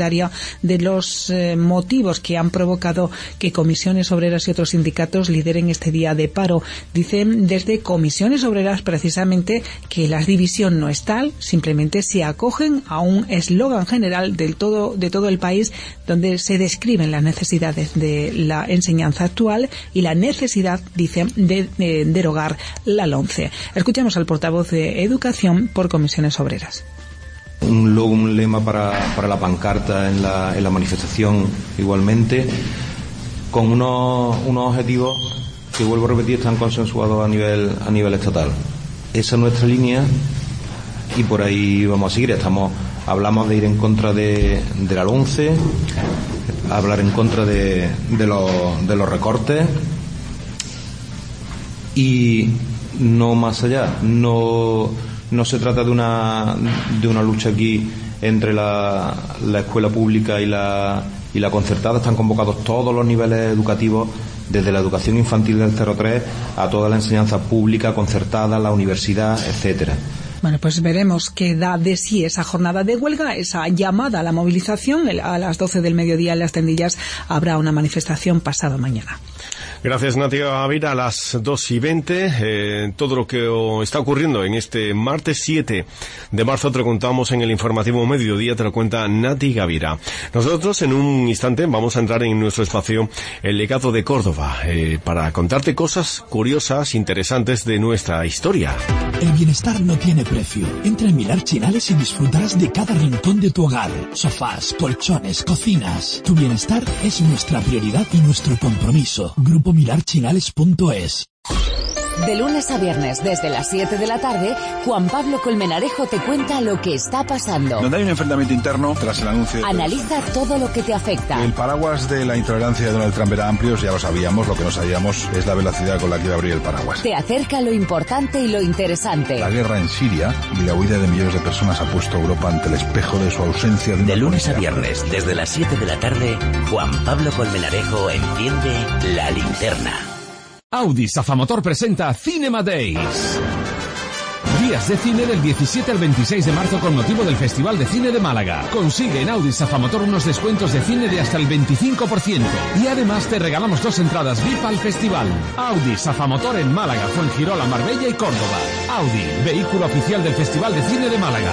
mayoritaria de los motivos que han provocado que comisiones obreras y otros sindicatos lideren este día de paro. Dicen desde comisiones obreras precisamente que la división no es tal, simplemente se acogen a un eslogan general de todo el país donde se describen las necesidades de la enseñanza actual y la necesidad, dicen, de derogar la LOMCE. Escuchamos al portavoz de Educación por Comisiones Obreras. Un lema para la pancarta en la manifestación igualmente, con unos objetivos que, vuelvo a repetir, están consensuados a nivel estatal. Esa es nuestra línea y por ahí vamos a seguir. Hablamos de ir en contra de la LOMCE, hablar en contra de los recortes y no más allá. No se trata de una lucha aquí entre la escuela pública y la concertada. Están convocados todos los niveles educativos, desde la educación infantil del 0-3 a toda la enseñanza pública, concertada, la universidad, etcétera. Bueno, pues veremos qué da de sí esa jornada de huelga, esa llamada a la movilización. A las 12 del mediodía en Las Tendillas habrá una manifestación pasado mañana. Gracias, Nati Gavira. A las 2:20, todo lo que está ocurriendo en este martes 7 de marzo te lo contamos en el informativo Mediodía, te lo cuenta Nati Gavira. Nosotros en un instante vamos a entrar en nuestro espacio El Legado de Córdoba, para contarte cosas curiosas, interesantes de nuestra historia. El bienestar no tiene precio. Entra en Milar Chinales y disfrutarás de cada rincón de tu hogar. Sofás, colchones, cocinas. Tu bienestar es nuestra prioridad y nuestro compromiso. Grupo milarchinales.es. De lunes a viernes, desde las 7 de la tarde, Juan Pablo Colmenarejo te cuenta lo que está pasando. Donde hay un enfrentamiento interno tras el anuncio... Analiza todo lo que te afecta. El paraguas de la intolerancia de Donald Trump era amplio, ya lo sabíamos. Lo que no sabíamos es la velocidad con la que iba a abrir el paraguas. Te acerca lo importante y lo interesante. La guerra en Siria y la huida de millones de personas ha puesto a Europa ante el espejo de su ausencia. De lunes a viernes, desde las 7 de la tarde, Juan Pablo Colmenarejo enciende la linterna. Audi Safamotor presenta Cinema Days. Días de cine del 17 al 26 de marzo con motivo del Festival de Cine de Málaga. Consigue en Audi Safamotor unos descuentos de cine de hasta el 25%. Y además te regalamos 2 entradas VIP al festival. Audi Safamotor en Málaga, Fuengirola, Marbella y Córdoba. Audi, vehículo oficial del Festival de Cine de Málaga.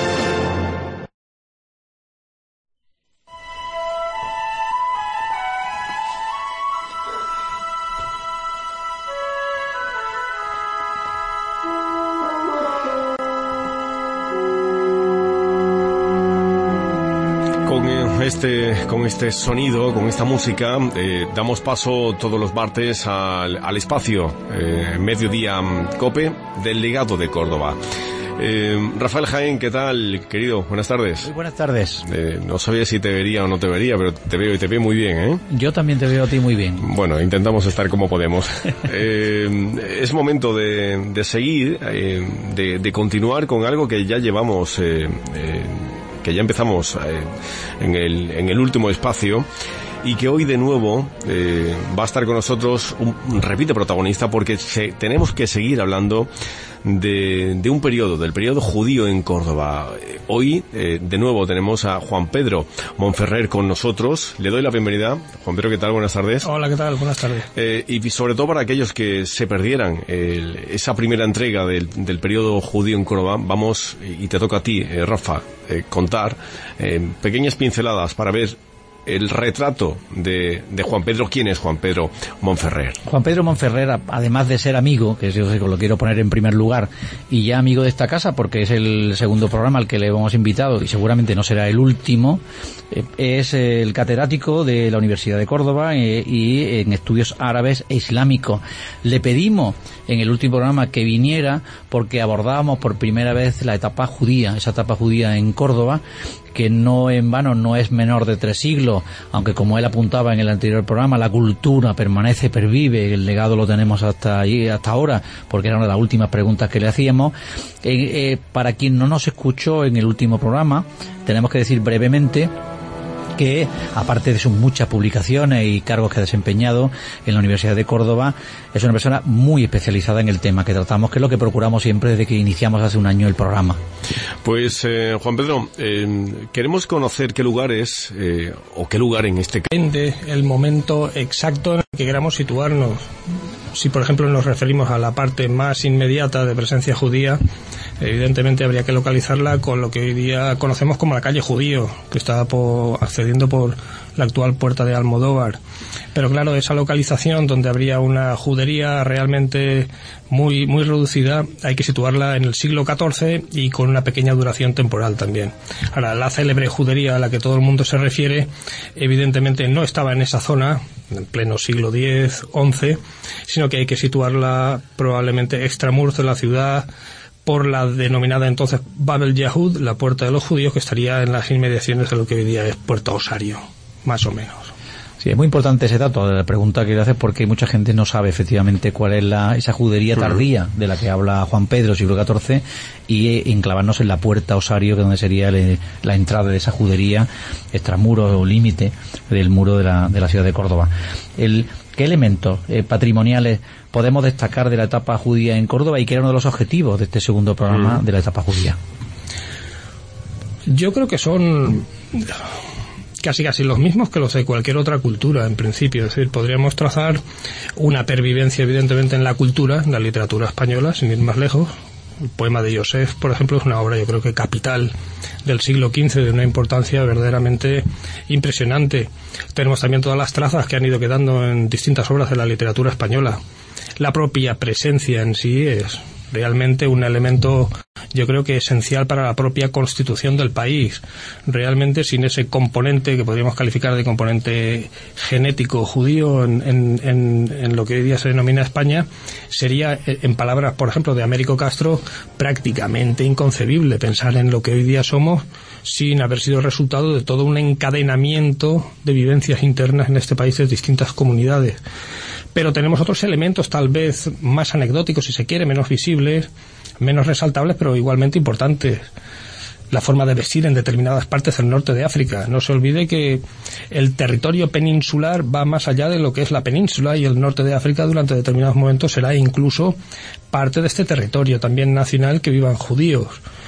Con este sonido, con esta música, damos paso todos los martes al espacio Mediodía Cope del Legado de Córdoba. Rafael Jaén, ¿qué tal, querido? Buenas tardes. Muy buenas tardes. No sabía si te vería o no te vería, pero te veo y te veo muy bien, ¿eh? Yo también te veo a ti muy bien. Bueno, intentamos estar como podemos. Es momento de seguir, de continuar con algo que ya llevamos, que ya empezamos en el último espacio, y que hoy de nuevo va a estar con nosotros un repite protagonista, porque tenemos que seguir hablando de un periodo, del periodo judío en Córdoba. Hoy de nuevo tenemos a Juan Pedro Monferrer con nosotros. Le doy la bienvenida. Juan Pedro, ¿qué tal? Buenas tardes. Hola, ¿qué tal? Buenas tardes. Y sobre todo para aquellos que se perdieran esa primera entrega del periodo judío en Córdoba, vamos, y te toca a ti, Rafa, contar pequeñas pinceladas para ver el retrato de Juan Pedro. ¿Quién es Juan Pedro Monferrer? Juan Pedro Monferrer, además de ser amigo, que yo lo quiero poner en primer lugar, y ya amigo de esta casa, porque es el segundo programa al que le hemos invitado, y seguramente no será el último, es el catedrático de la Universidad de Córdoba y en estudios árabes e islámicos. Le pedimos en el último programa que viniera porque abordábamos por primera vez la etapa judía, esa etapa judía en Córdoba, que no en vano no es menor de 3 siglos, aunque como él apuntaba en el anterior programa, la cultura permanece, pervive, el legado lo tenemos hasta ahora, porque era una de las últimas preguntas que le hacíamos. Para quien no nos escuchó en el último programa, tenemos que decir brevemente que, aparte de sus muchas publicaciones y cargos que ha desempeñado en la Universidad de Córdoba, es una persona muy especializada en el tema que tratamos, que es lo que procuramos siempre desde que iniciamos hace un año el programa. Pues, Juan Pedro, queremos conocer qué lugares, o qué lugar en este caso. Depende el momento exacto en el que queramos situarnos. Si, por ejemplo, nos referimos a la parte más inmediata de presencia judía, evidentemente habría que localizarla con lo que hoy día conocemos como la calle Judío, que está accediendo por la actual puerta de Almodóvar. Pero claro, esa localización donde habría una judería realmente muy reducida, hay que situarla en el siglo XIV y con una pequeña duración temporal también. Ahora, la célebre judería a la que todo el mundo se refiere, evidentemente no estaba en esa zona, en pleno siglo X, XI, sino que hay que situarla probablemente extramuros de la ciudad, por la denominada entonces Bab el-Yahud, la puerta de los judíos, que estaría en las inmediaciones de lo que hoy día es Puerta Osario, más o menos. Sí, es muy importante ese dato, la pregunta que le haces, porque mucha gente no sabe efectivamente cuál es esa judería tardía de la que habla Juan Pedro, siglo XIV, y enclavarnos en la Puerta Osario, que donde sería la entrada de esa judería, extramuro o límite del muro de la ciudad de Córdoba. ¿Qué elementos patrimoniales podemos destacar de la etapa judía en Córdoba y que era uno de los objetivos de este segundo programa de la etapa judía? Yo creo que son casi los mismos que los de cualquier otra cultura, en principio. Es decir, podríamos trazar una pervivencia, evidentemente, en la cultura, en la literatura española, sin ir más lejos. El poema de Joseph, por ejemplo, es una obra, yo creo que capital del siglo XV, de una importancia verdaderamente impresionante. Tenemos también todas las trazas que han ido quedando en distintas obras de la literatura española. La propia presencia en sí es realmente un elemento, yo creo que esencial para la propia constitución del país. Realmente sin ese componente que podríamos calificar de componente genético judío en lo que hoy día se denomina España, sería, en palabras, por ejemplo, de Américo Castro, prácticamente inconcebible pensar en lo que hoy día somos sin haber sido resultado de todo un encadenamiento de vivencias internas en este país de distintas comunidades. Pero tenemos otros elementos tal vez más anecdóticos, si se quiere, menos visibles, menos resaltables, pero igualmente importantes. La forma de vestir en determinadas partes del norte de África. No se olvide que el territorio peninsular va más allá de lo que es la península, y el norte de África durante determinados momentos será incluso parte de este territorio también nacional que vivan judíos.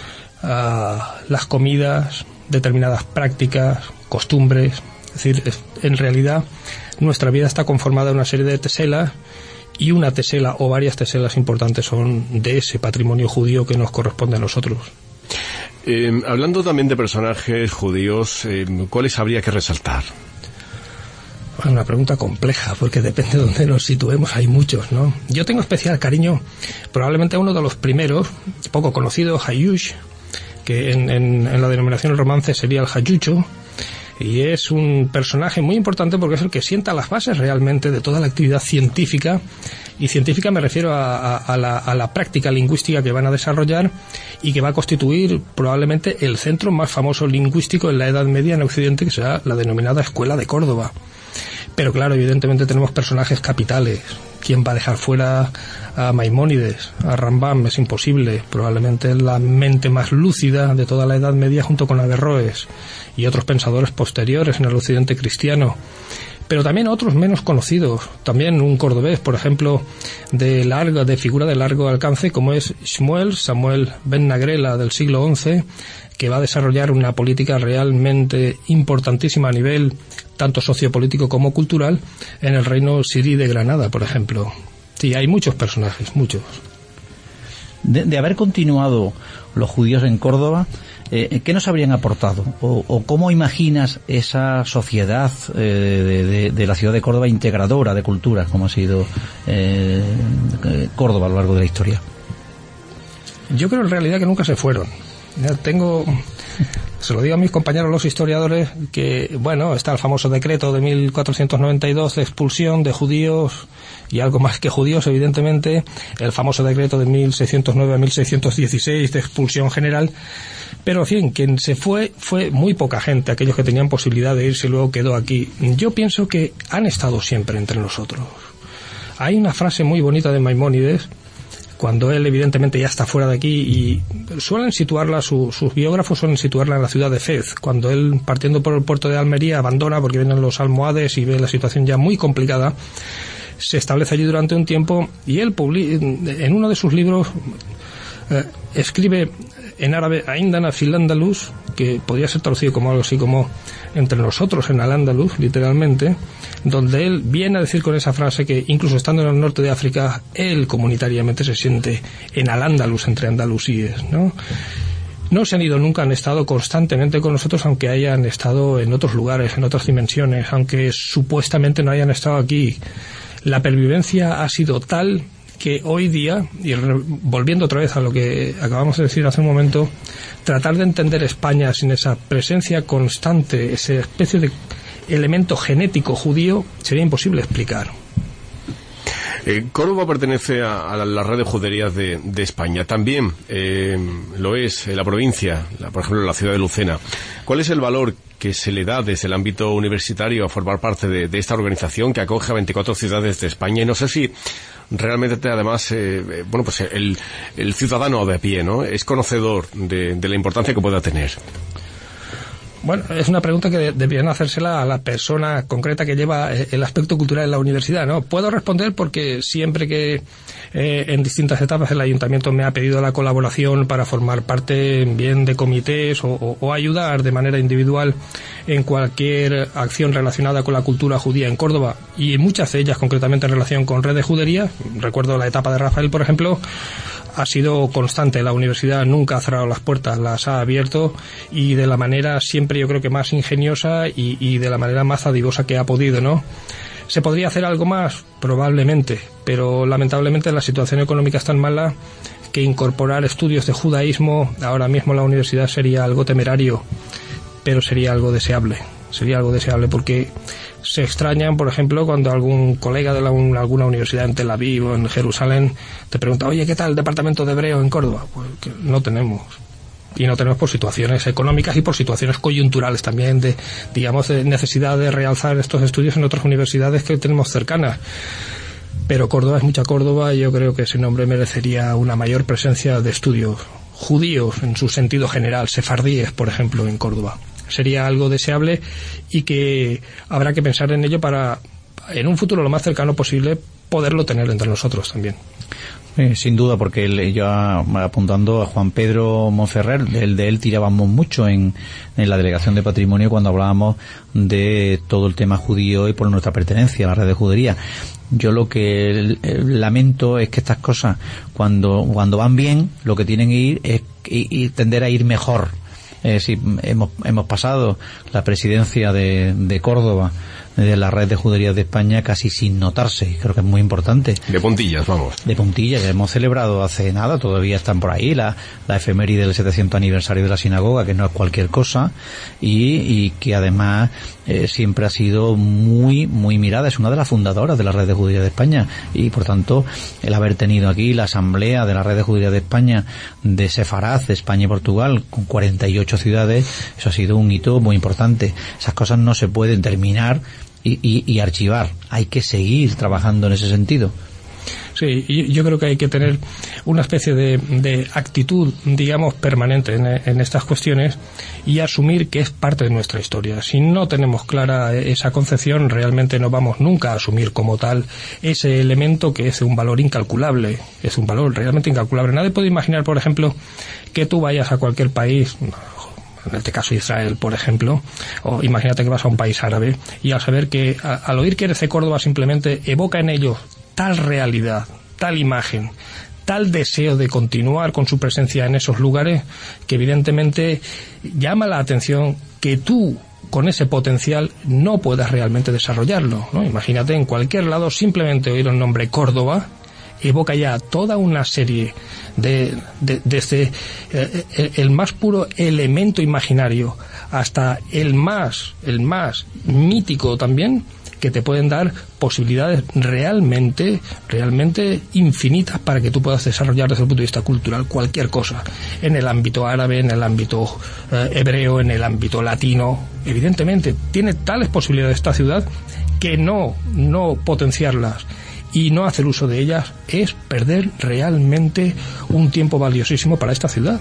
Las comidas, determinadas prácticas, costumbres, es decir, en realidad nuestra vida está conformada de una serie de teselas, y una tesela o varias teselas importantes son de ese patrimonio judío que nos corresponde a nosotros. Hablando también de personajes judíos, ¿cuáles habría que resaltar? Bueno, una pregunta compleja, porque depende de dónde nos situemos, hay muchos, ¿no? Yo tengo especial cariño probablemente a uno de los primeros, poco conocido, Hayush, que en la denominación del romance sería el Hayucho, y es un personaje muy importante porque es el que sienta las bases realmente de toda la actividad científica, y científica me refiero a la práctica lingüística que van a desarrollar y que va a constituir probablemente el centro más famoso lingüístico en la Edad Media en Occidente, que será la denominada Escuela de Córdoba. Pero claro, evidentemente tenemos personajes capitales. ¿Quién va a dejar fuera a Maimónides? A Rambam es imposible. Probablemente la mente más lúcida de toda la Edad Media, junto con Averroes y otros pensadores posteriores en el occidente cristiano. Pero también otros menos conocidos. También un cordobés, por ejemplo, de figura de largo alcance, como es Samuel ben Nagrela, del siglo XI, que va a desarrollar una política realmente importantísima a nivel tanto sociopolítico como cultural en el reino sirí de Granada, por ejemplo. Sí, hay muchos personajes, muchos. De haber continuado los judíos en Córdoba, ¿qué nos habrían aportado? ¿O cómo imaginas esa sociedad de la ciudad de Córdoba integradora de culturas, como ha sido Córdoba a lo largo de la historia? Yo creo en realidad que nunca se fueron. Se lo digo a mis compañeros los historiadores, que bueno, está el famoso decreto de 1492 de expulsión de judíos, y algo más que judíos, evidentemente, el famoso decreto de 1609 a 1616 de expulsión general, pero en fin, quien se fue muy poca gente. Aquellos que tenían posibilidad de irse luego quedó aquí. Yo pienso que han estado siempre entre nosotros. Hay una frase muy bonita de Maimónides, cuando él evidentemente ya está fuera de aquí, y suelen situarla, sus biógrafos suelen situarla en la ciudad de Fez, cuando él, partiendo por el puerto de Almería, abandona porque vienen los almohades y ve la situación ya muy complicada, se establece allí durante un tiempo, y él en uno de sus libros escribe en árabe Aindana fil Andalus, que podría ser traducido como algo así como entre nosotros en Al-Ándalus, literalmente, donde él viene a decir con esa frase que incluso estando en el norte de África, él comunitariamente se siente en Al-Ándalus, entre andalusíes, ¿no? No se han ido nunca, han estado constantemente con nosotros, aunque hayan estado en otros lugares, en otras dimensiones, aunque supuestamente no hayan estado aquí. La pervivencia ha sido tal que hoy día, y volviendo otra vez a lo que acabamos de decir hace un momento, tratar de entender España sin esa presencia constante, esa especie de elemento genético judío, sería imposible explicar. Córdoba pertenece a la red de juderías de España. También lo es la provincia, por ejemplo, la ciudad de Lucena. ¿Cuál es el valor que se le da desde el ámbito universitario a formar parte de esta organización que acoge a 24 ciudades de España? Y no sé si realmente, además, pues el ciudadano de a pie, ¿no?, es conocedor de la importancia que pueda tener. Bueno, es una pregunta que deberían hacérsela a la persona concreta que lleva el aspecto cultural en la universidad, ¿no? Puedo responder porque siempre que en distintas etapas el ayuntamiento me ha pedido la colaboración para formar parte bien de comités o ayudar de manera individual en cualquier acción relacionada con la cultura judía en Córdoba, y muchas de ellas concretamente en relación con red de judería. Recuerdo la etapa de Rafael, por ejemplo, ha sido constante. La universidad nunca ha cerrado las puertas, las ha abierto, y de la manera siempre, yo creo que más ingeniosa y de la manera más dadivosa que ha podido, ¿no? ¿Se podría hacer algo más? Probablemente, pero lamentablemente la situación económica es tan mala que incorporar estudios de judaísmo ahora mismo en la universidad sería algo temerario, pero sería algo deseable. Sería algo deseable porque se extrañan, por ejemplo, cuando algún colega de alguna universidad en Tel Aviv o en Jerusalén te pregunta: oye, ¿qué tal el departamento de hebreo en Córdoba? Pues que no tenemos. Y no tenemos por situaciones económicas y por situaciones coyunturales también de necesidad de realzar estos estudios en otras universidades que tenemos cercanas. Pero Córdoba es mucha Córdoba, y yo creo que ese nombre merecería una mayor presencia de estudios judíos en su sentido general, sefardíes, por ejemplo, en Córdoba. Sería algo deseable y que habrá que pensar en ello para, en un futuro lo más cercano posible, poderlo tener entre nosotros también. Sin duda, porque yo apuntando a Juan Pedro Monferrer, de él tirábamos mucho en la Delegación de Patrimonio cuando hablábamos de todo el tema judío y por nuestra pertenencia a la red de judería. Yo lo que lamento es que estas cosas, cuando van bien, lo que tienen que ir es tender a ir mejor. Sí, hemos pasado la presidencia de Córdoba de la red de juderías de España casi sin notarse, y creo que es muy importante. De puntillas, vamos. De puntillas, hemos celebrado hace nada, todavía están por ahí, la efeméride del 700 aniversario de la sinagoga, que no es cualquier cosa, y que además siempre ha sido muy, muy mirada, es una de las fundadoras de la red de juderías de España, y por tanto, el haber tenido aquí la asamblea de la red de juderías de España, de Sefarad, de España y Portugal, con 48 ciudades, eso ha sido un hito muy importante. Esas cosas no se pueden terminar y archivar, hay que seguir trabajando en ese sentido. Sí, yo creo que hay que tener una especie de actitud, digamos, permanente en estas cuestiones, y asumir que es parte de nuestra historia. Si no tenemos clara esa concepción, realmente no vamos nunca a asumir como tal ese elemento que es un valor incalculable, es un valor realmente incalculable. Nadie puede imaginar, por ejemplo, que tú vayas a cualquier país, en este caso Israel, por ejemplo, o imagínate que vas a un país árabe, y al saber que, al oír que eres de Córdoba, simplemente evoca en ellos tal realidad, tal imagen, tal deseo de continuar con su presencia en esos lugares, que evidentemente llama la atención que tú, con ese potencial, no puedas realmente desarrollarlo, ¿no? Imagínate, en cualquier lado, simplemente oír el nombre Córdoba evoca ya toda una serie desde el más puro elemento imaginario hasta el más mítico también, que te pueden dar posibilidades realmente infinitas para que tú puedas desarrollar desde el punto de vista cultural cualquier cosa, en el ámbito árabe, en el ámbito hebreo, en el ámbito latino. Evidentemente tiene tales posibilidades esta ciudad que no potenciarlas y no hacer uso de ellas es perder realmente un tiempo valiosísimo para esta ciudad.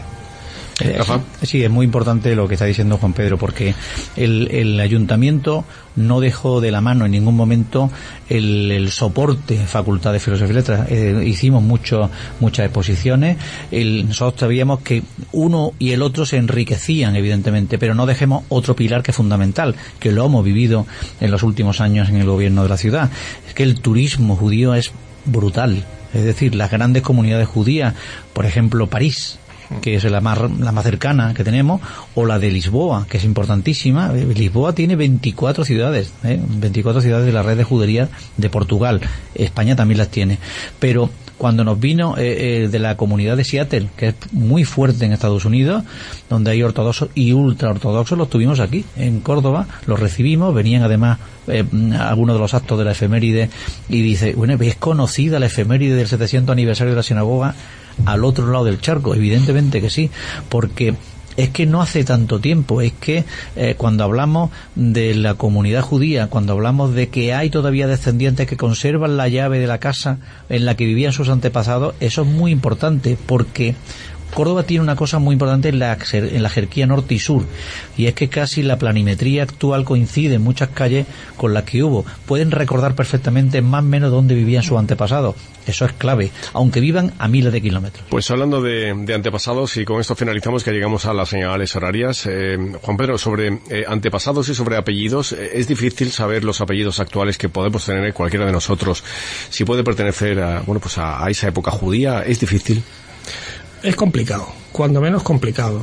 Sí, es muy importante lo que está diciendo Juan Pedro, porque el ayuntamiento no dejó de la mano en ningún momento el soporte Facultad de Filosofía y Letras. Hicimos muchas exposiciones. Nosotros sabíamos que uno y el otro se enriquecían, evidentemente, pero no dejemos otro pilar que es fundamental, que lo hemos vivido en los últimos años en el gobierno de la ciudad. Es que el turismo judío es brutal. Es decir, las grandes comunidades judías, por ejemplo, París, que es la más cercana que tenemos, o la de Lisboa, que es importantísima. Lisboa tiene 24 ciudades, 24 ciudades de la red de juderías de Portugal. España también las tiene. Pero cuando nos vino de la comunidad de Seattle, que es muy fuerte en Estados Unidos, donde hay ortodoxos y ultraortodoxos, los tuvimos aquí, en Córdoba, los recibimos, venían además algunos de los actos de la efeméride, y dice, bueno, ¿es conocida la efeméride del 700 aniversario de la sinagoga al otro lado del charco? Evidentemente que sí, porque es que no hace tanto tiempo, es que cuando hablamos de la comunidad judía, cuando hablamos de que hay todavía descendientes que conservan la llave de la casa en la que vivían sus antepasados, eso es muy importante, porque Córdoba tiene una cosa muy importante en la jerarquía norte y sur, y es que casi la planimetría actual coincide en muchas calles con las que hubo. Pueden recordar perfectamente más o menos dónde vivían sus antepasados. Eso es clave, aunque vivan a miles de kilómetros. Pues hablando de antepasados, y con esto finalizamos, que llegamos a las señales horarias. Juan Pedro, sobre antepasados y sobre apellidos, es difícil saber los apellidos actuales que podemos tener cualquiera de nosotros. Si puede pertenecer a esa época judía, es difícil. Es complicado, cuando menos complicado.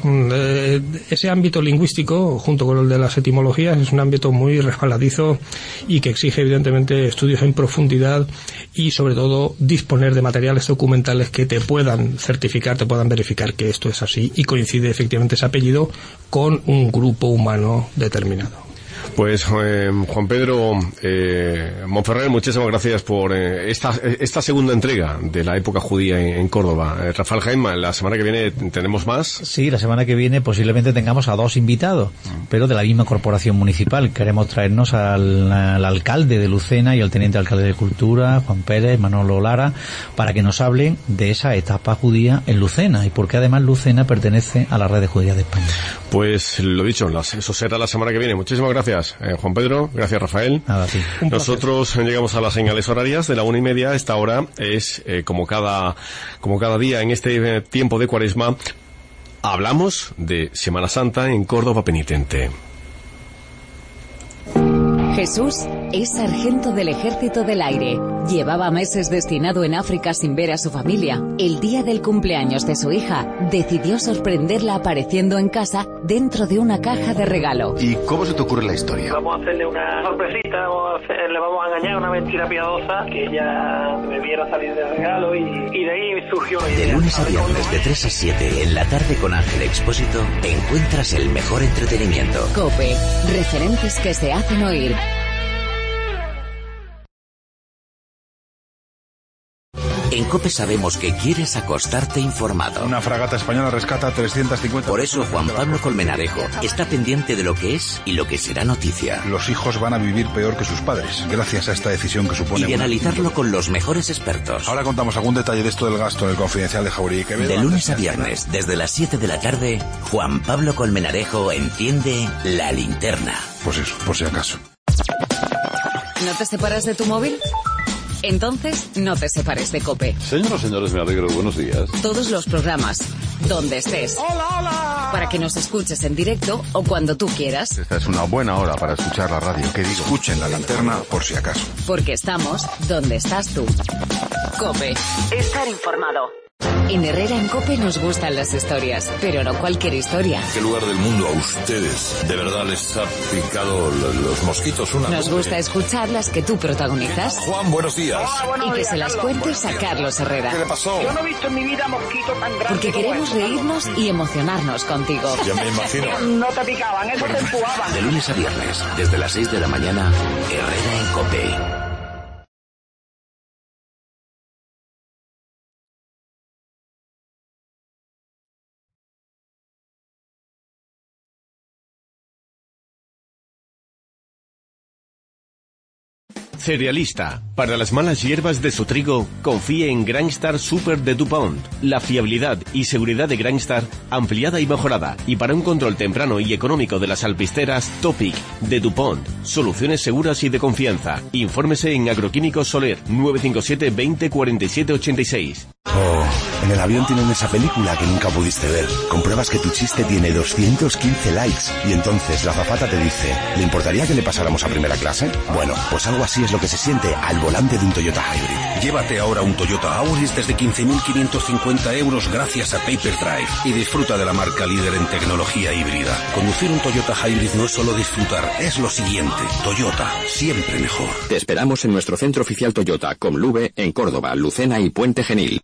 Ese ámbito lingüístico, junto con el de las etimologías, es un ámbito muy resbaladizo y que exige evidentemente estudios en profundidad y sobre todo disponer de materiales documentales que te puedan certificar, te puedan verificar que esto es así y coincide efectivamente ese apellido con un grupo humano determinado. Pues Juan Pedro Monferrer, muchísimas gracias por esta segunda entrega de la época judía en Córdoba. Rafael Jaime, la semana que viene tenemos más. Sí, la semana que viene posiblemente tengamos a 2 invitados, pero de la misma corporación municipal. Queremos traernos al alcalde de Lucena y al teniente alcalde de Cultura, Juan Pérez, Manolo Lara, para que nos hablen de esa etapa judía en Lucena y porque además Lucena pertenece a la red de judías de España. Pues lo dicho, eso será la semana que viene. Muchísimas gracias, Juan Pedro. Gracias, Rafael. Nada, sí. Nosotros llegamos a las señales horarias de la 1:30. Esta hora es, como cada día en este tiempo de Cuaresma, hablamos de Semana Santa en Córdoba penitente. Jesús es sargento del Ejército del Aire. Llevaba meses destinado en África sin ver a su familia. El día del cumpleaños de su hija, decidió sorprenderla apareciendo en casa dentro de una caja de regalo. ¿Y cómo se te ocurre la historia? Vamos a hacerle una sorpresita, le vamos a engañar, una mentira piadosa, que ella me viera salir del regalo y de ahí surgió la idea. De lunes a viernes de 3 a 7 en la tarde con Ángel Expósito encuentras el mejor entretenimiento. COPE, referentes que se hacen oír. En COPE sabemos que quieres acostarte informado. Una fragata española rescata 350... Por eso Juan Pablo Colmenarejo está pendiente de lo que es y lo que será noticia. Los hijos van a vivir peor que sus padres, gracias a esta decisión que supone... Y de analizarlo con los mejores expertos. Ahora contamos algún detalle de esto del gasto en el Confidencial de Jauregui Quevedo. De lunes a viernes, desde las 7 de la tarde, Juan Pablo Colmenarejo enciende la linterna. Pues eso, por si acaso. ¿No te separas de tu móvil? Entonces, no te separes de COPE. Señoras y señores, me alegro. Buenos días. Todos los programas, donde estés. ¡Hola, hola! Para que nos escuches en directo o cuando tú quieras. Esta es una buena hora para escuchar la radio. ¿Qué digo? Escuchen la linterna por si acaso. Porque estamos donde estás tú. COPE. Estar informado. En Herrera en COPE nos gustan las historias, pero no cualquier historia. ¿Qué lugar del mundo a ustedes de verdad les ha picado los mosquitos? Nos gusta escuchar las que tú protagonizas. Juan, buenos días. Hola, y que días, se las cuentes a Carlos Herrera. ¿Qué le pasó? Yo no he visto en mi vida mosquito tan grande. Porque queremos reírnos y emocionarnos contigo. Ya me imagino. No te picaban, eso te empujaban. De lunes a viernes, desde las 6 de la mañana, Herrera en COPE. Cerealista. Para las malas hierbas de su trigo, confíe en Granstar Super de DuPont. La fiabilidad y seguridad de Granstar ampliada y mejorada. Y para un control temprano y económico de las alpisteras, Topic de DuPont. Soluciones seguras y de confianza. Infórmese en Agroquímicos Soler 957 20 47 86. Oh, en el avión tienen esa película que nunca pudiste ver. Compruebas que tu chiste tiene 215 likes y entonces la azafata te dice: ¿le importaría que le pasáramos a primera clase? Bueno, pues algo así es lo que se siente al volante de un Toyota Hybrid. Llévate ahora un Toyota Auris desde 15.550 euros gracias a Payperdrive y disfruta de la marca líder en tecnología híbrida. Conducir un Toyota Hybrid no es solo disfrutar, es lo siguiente. Toyota, siempre mejor. Te esperamos en nuestro centro oficial Toyota, Comluve, en Córdoba, Lucena y Puente Genil.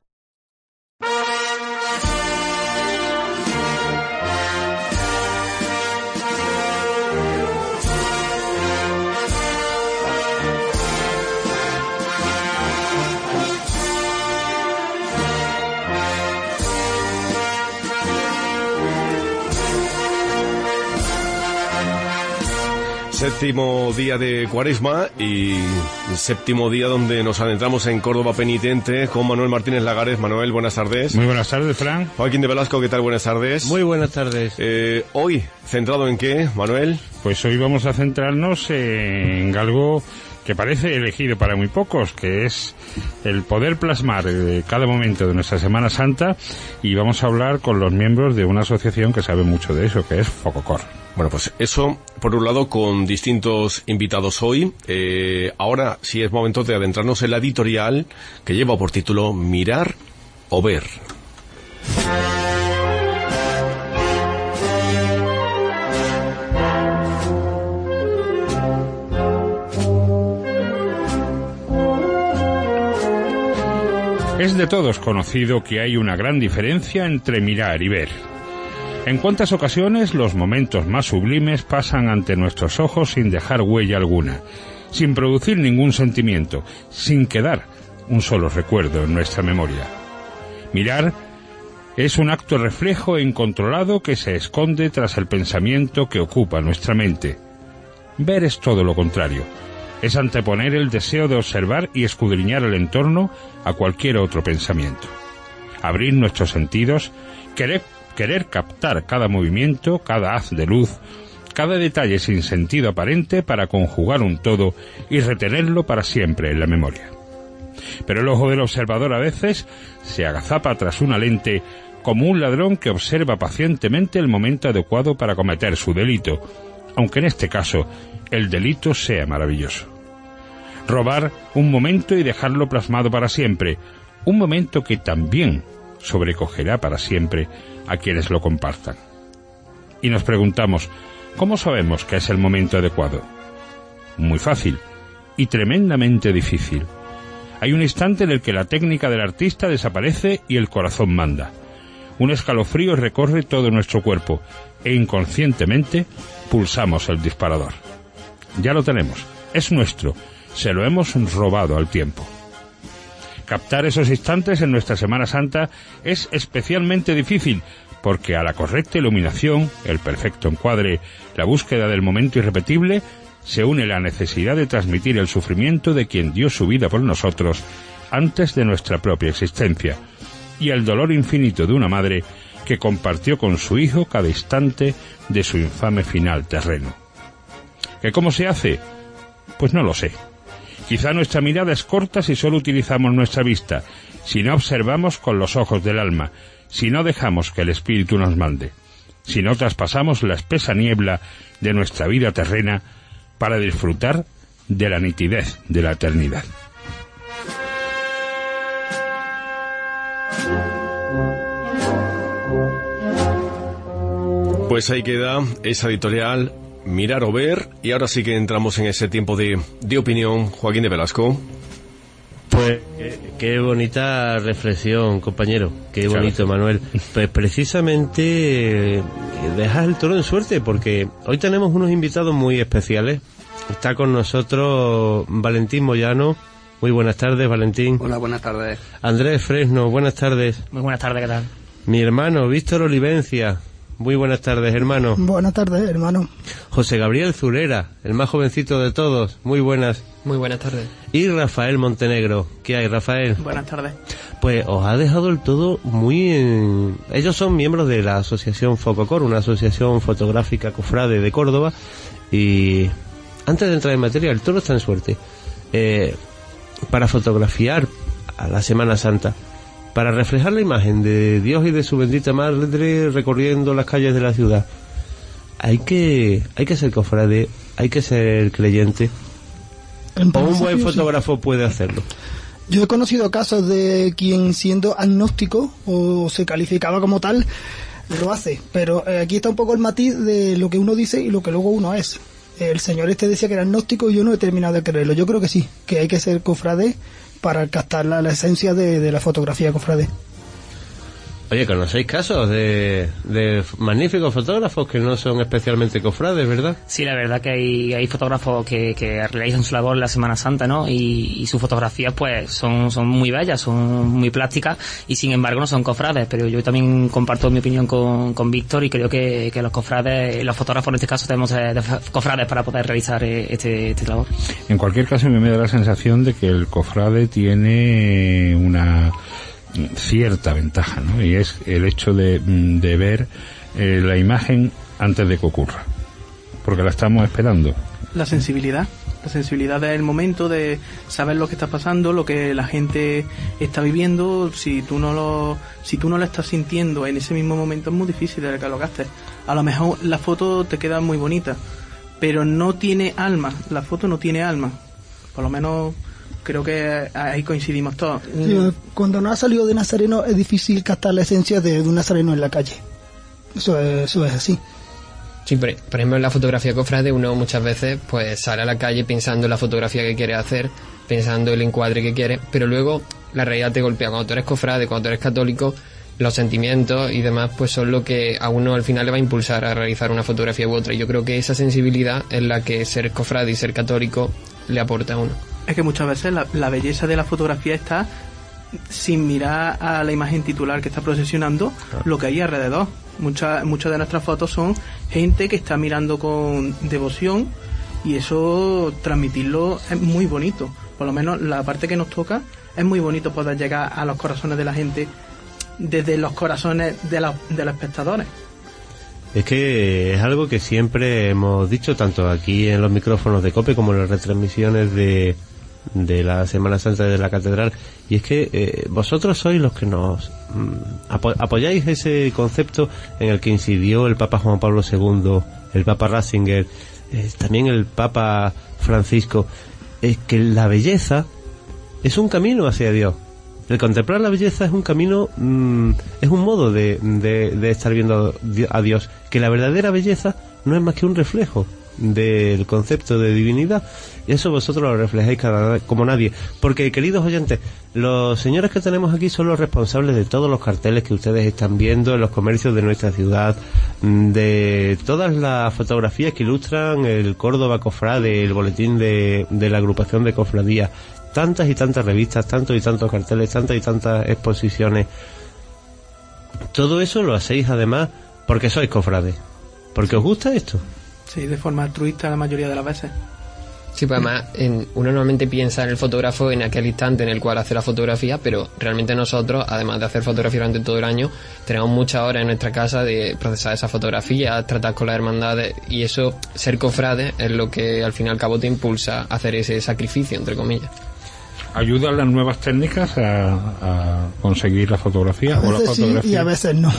Séptimo día de Cuaresma y séptimo día donde nos adentramos en Córdoba penitente con Manuel Martínez Lagares. Manuel, buenas tardes. Muy buenas tardes, Fran. Joaquín de Velasco, ¿qué tal? Buenas tardes. Muy buenas tardes. Hoy, ¿centrado en qué, Manuel? Pues hoy vamos a centrarnos en algo que parece elegido para muy pocos, que es el poder plasmar cada momento de nuestra Semana Santa, y vamos a hablar con los miembros de una asociación que sabe mucho de eso, que es Fococor. Bueno, pues eso, por un lado, con distintos invitados hoy. Ahora sí es momento de adentrarnos en la editorial que lleva por título Mirar o Ver. Es de todos conocido que hay una gran diferencia entre mirar y ver. En cuántas ocasiones los momentos más sublimes pasan ante nuestros ojos sin dejar huella alguna, sin producir ningún sentimiento, sin quedar un solo recuerdo en nuestra memoria. Mirar es un acto reflejo e incontrolado que se esconde tras el pensamiento que ocupa nuestra mente. Ver es todo lo contrario. Es anteponer el deseo de observar y escudriñar el entorno a cualquier otro pensamiento. Abrir nuestros sentidos, querer captar cada movimiento, cada haz de luz, cada detalle sin sentido aparente para conjugar un todo y retenerlo para siempre en la memoria. Pero el ojo del observador a veces se agazapa tras una lente como un ladrón que observa pacientemente el momento adecuado para cometer su delito, aunque en este caso el delito sea maravilloso. Robar un momento y dejarlo plasmado para siempre, un momento que también sobrecogerá para siempre a quienes lo compartan. Y nos preguntamos, ¿cómo sabemos que es el momento adecuado? Muy fácil y tremendamente difícil. Hay un instante en el que la técnica del artista desaparece y el corazón manda. Un escalofrío recorre todo nuestro cuerpo e inconscientemente pulsamos el disparador. Ya lo tenemos, es nuestro, se lo hemos robado al tiempo. Captar esos instantes en nuestra Semana Santa es especialmente difícil porque a la correcta iluminación, el perfecto encuadre, la búsqueda del momento irrepetible, se une la necesidad de transmitir el sufrimiento de quien dio su vida por nosotros antes de nuestra propia existencia y el dolor infinito de una madre que compartió con su hijo cada instante de su infame final terreno. ¿Que cómo se hace? Pues no lo sé. Quizá nuestra mirada es corta si solo utilizamos nuestra vista, si no observamos con los ojos del alma, si no dejamos que el espíritu nos mande, si no traspasamos la espesa niebla de nuestra vida terrena para disfrutar de la nitidez de la eternidad. Pues ahí queda esa editorial Mirar o Ver, y ahora sí que entramos en ese tiempo de opinión. Joaquín de Velasco. Pues qué bonita reflexión, compañero, qué bonito, Manuel. Pues precisamente dejas el toro en suerte, porque hoy tenemos unos invitados muy especiales. Está con nosotros Valentín Moyano. Muy buenas tardes, Valentín. Hola, buenas tardes. Andrés Fresno, buenas tardes. Muy buenas tardes, ¿qué tal? Mi hermano Víctor Olivencia. Muy buenas tardes, hermano. Buenas tardes, hermano. José Gabriel Zulera, el más jovencito de todos. Muy buenas. Muy buenas tardes. Y Rafael Montenegro. ¿Qué hay, Rafael? Buenas tardes. Pues os ha dejado el todo muy... Ellos son miembros de la asociación Fococor, una asociación fotográfica cofrade de Córdoba. Y antes de entrar en materia, el toro está en suerte. Para fotografiar a la Semana Santa, para reflejar la imagen de Dios y de su bendita madre recorriendo las calles de la ciudad, hay que ser cofrade, hay que ser creyente, o un buen fotógrafo puede hacerlo. Yo he conocido casos de quien, siendo agnóstico o se calificaba como tal, lo hace, pero aquí está un poco el matiz de lo que uno dice y lo que luego uno es. El señor decía que era agnóstico y yo no he terminado de creerlo. Yo creo que sí, que hay que ser cofrade para captar la esencia de la fotografía cofrade. Oye, ¿conocéis casos de magníficos fotógrafos que no son especialmente cofrades, verdad? Sí, la verdad que hay fotógrafos que realizan su labor en la Semana Santa, ¿no? Y sus fotografías pues son muy bellas, son muy plásticas y sin embargo no son cofrades, pero yo también comparto mi opinión con Víctor y creo que los cofrades, los fotógrafos en este caso tenemos cofrades para poder realizar este labor. En cualquier caso me da la sensación de que el cofrade tiene una cierta ventaja, ¿no? Y es el hecho de ver la imagen antes de que ocurra, porque la estamos esperando. La sensibilidad del momento, de saber lo que está pasando, lo que la gente está viviendo. Si tú no lo estás sintiendo en ese mismo momento, es muy difícil de que lo gastes. A lo mejor la foto te queda muy bonita, pero no tiene alma. La foto no tiene alma, por lo menos creo que ahí coincidimos todos. Sí, cuando no ha salido de Nazareno es difícil captar la esencia de un nazareno en la calle. Eso es así. Sí, por ejemplo, en la fotografía cofrade uno muchas veces pues sale a la calle pensando en la fotografía que quiere hacer, pensando en el encuadre que quiere, pero luego la realidad te golpea. Cuando tú eres cofrade, cuando tú eres católico, los sentimientos y demás pues son lo que a uno al final le va a impulsar a realizar una fotografía u otra. Y yo creo que esa sensibilidad es la que ser cofrade y ser católico le aporta a uno. Es que muchas veces la belleza de la fotografía está sin mirar a la imagen titular que está procesionando, claro, lo que hay alrededor. Muchas de nuestras fotos son gente que está mirando con devoción y eso transmitirlo es muy bonito. Por lo menos la parte que nos toca es muy bonito poder llegar a los corazones de la gente desde los corazones de los espectadores. Es que es algo que siempre hemos dicho, tanto aquí en los micrófonos de COPE como en las retransmisiones de la Semana Santa de la Catedral, y es que vosotros sois los que nos apoyáis ese concepto en el que incidió el Papa Juan Pablo II, el Papa Ratzinger, también el Papa Francisco, es que la belleza es un camino hacia Dios. El contemplar la belleza es un camino, es un modo de estar viendo a Dios, que la verdadera belleza no es más que un reflejo del concepto de divinidad, y eso vosotros lo reflejáis como nadie, porque, queridos oyentes, los señores que tenemos aquí son los responsables de todos los carteles que ustedes están viendo en los comercios de nuestra ciudad, de todas las fotografías que ilustran el Córdoba Cofrade, el boletín de la agrupación de cofradías, tantas y tantas revistas, tantos y tantos carteles, tantas y tantas exposiciones. Todo eso lo hacéis además porque sois cofrades, porque os gusta esto. Sí, de forma altruista la mayoría de las veces. Sí, pues además uno normalmente piensa en el fotógrafo en aquel instante en el cual hace la fotografía, pero realmente nosotros, además de hacer fotografía durante todo el año, tenemos muchas horas en nuestra casa de procesar esas fotografías, tratar con las hermandades, y eso, ser cofrade, es lo que al fin y al cabo te impulsa a hacer ese sacrificio, entre comillas. ¿Ayudan las nuevas técnicas a conseguir la fotografía? A veces sí y a veces no.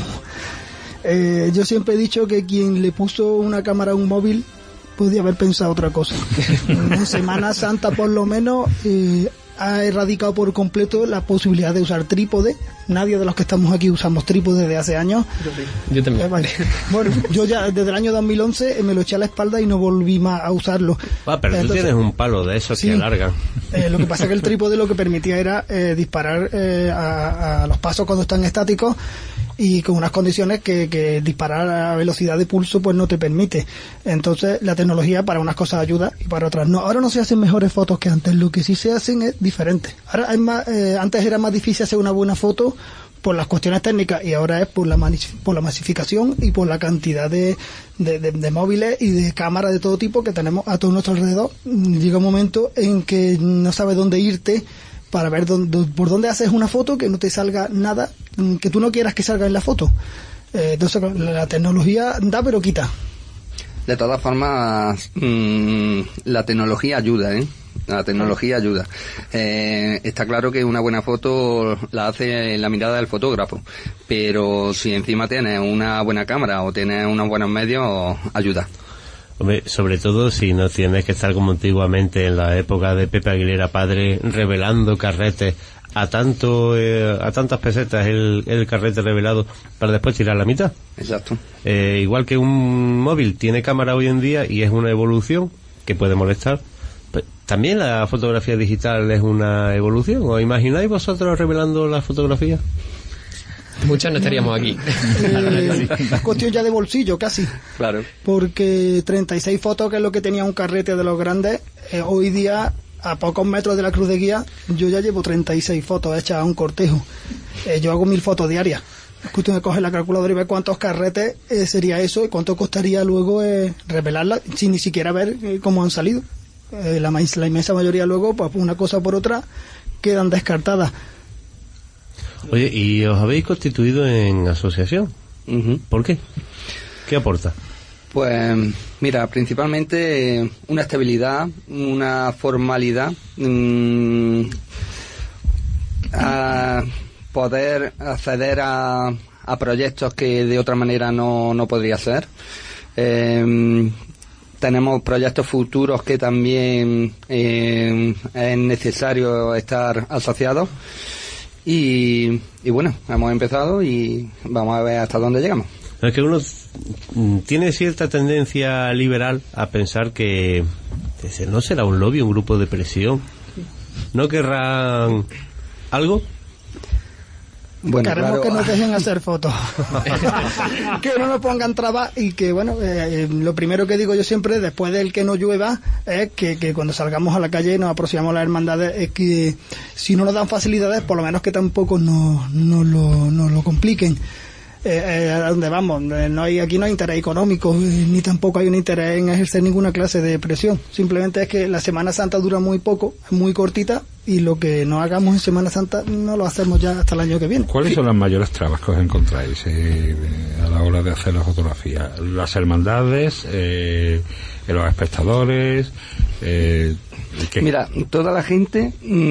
Yo siempre he dicho que quien le puso una cámara a un móvil podía haber pensado otra cosa. En Semana Santa, por lo menos, ha erradicado por completo la posibilidad de usar trípode. Nadie de los que estamos aquí usamos trípode desde hace años. Yo también. Bueno, yo ya desde el año 2011 me lo eché a la espalda y no volví más a usarlo. Pero entonces, tú tienes un palo de esos, sí, que alargan. Lo que pasa es que el trípode lo que permitía era disparar a los pasos cuando están estáticos, y con unas condiciones que disparar a velocidad de pulso pues no te permite. Entonces la tecnología para unas cosas ayuda y para otras no. Ahora no se hacen mejores fotos que antes, lo que sí se hacen es diferente. Ahora es más, antes era más difícil hacer una buena foto por las cuestiones técnicas, y ahora es por la masificación y por la cantidad de móviles y de cámaras de todo tipo que tenemos a todo nuestro alrededor. Llega un momento en que no sabes dónde irte para ver por dónde haces una foto, que no te salga nada que tú no quieras que salga en la foto. Entonces la tecnología da pero quita. De todas formas, la tecnología ayuda, ¿eh? La tecnología ayuda. Está claro que una buena foto la hace la mirada del fotógrafo, pero si encima tienes una buena cámara o tienes unos buenos medios, ayuda. Hombre, sobre todo si no tienes que estar como antiguamente en la época de Pepe Aguilera padre, revelando carretes a tantas pesetas el carrete revelado para después tirar la mitad. Exacto. Igual que un móvil tiene cámara hoy en día y es una evolución que puede molestar, pues también la fotografía digital es una evolución. ¿Os imagináis vosotros revelando la fotografía? Muchos no estaríamos aquí. Es cuestión ya de bolsillo casi. Claro. Porque 36 fotos, que es lo que tenía un carrete de los grandes, hoy día, a pocos metros de la cruz de guía, yo ya llevo 36 fotos hechas a un cortejo. Yo hago 1000 fotos diarias. Es cuestión de coger la calculadora y ver cuántos carretes sería eso y cuánto costaría luego revelarla sin ni siquiera ver cómo han salido. La inmensa mayoría luego, pues una cosa por otra, quedan descartadas. Oye, ¿y os habéis constituido en asociación? ¿Por qué? ¿Qué aporta? Pues mira, principalmente una estabilidad, una formalidad, a poder acceder a proyectos que de otra manera no podría hacer. Tenemos proyectos futuros que también es necesario estar asociados. Y bueno, hemos empezado y vamos a ver hasta dónde llegamos. Es que uno tiene cierta tendencia liberal a pensar que no será un lobby, un grupo de presión. ¿No querrán algo? Bueno, queremos que nos dejen hacer fotos. Que no nos pongan trabas y que, bueno, lo primero que digo yo siempre, después del que no llueva, es que cuando salgamos a la calle y nos aproximamos a las hermandades, es que si no nos dan facilidades, por lo menos que tampoco nos lo compliquen. A donde vamos, aquí no hay interés económico, ni tampoco hay un interés en ejercer ninguna clase de presión. Simplemente es que la Semana Santa dura muy poco, es muy cortita, y lo que no hagamos en Semana Santa no lo hacemos ya hasta el año que viene. ¿Cuáles son las mayores trabas que os encontráis a la hora de hacer la fotografía? ¿Las hermandades, los espectadores? ¿Qué? Mira, toda la gente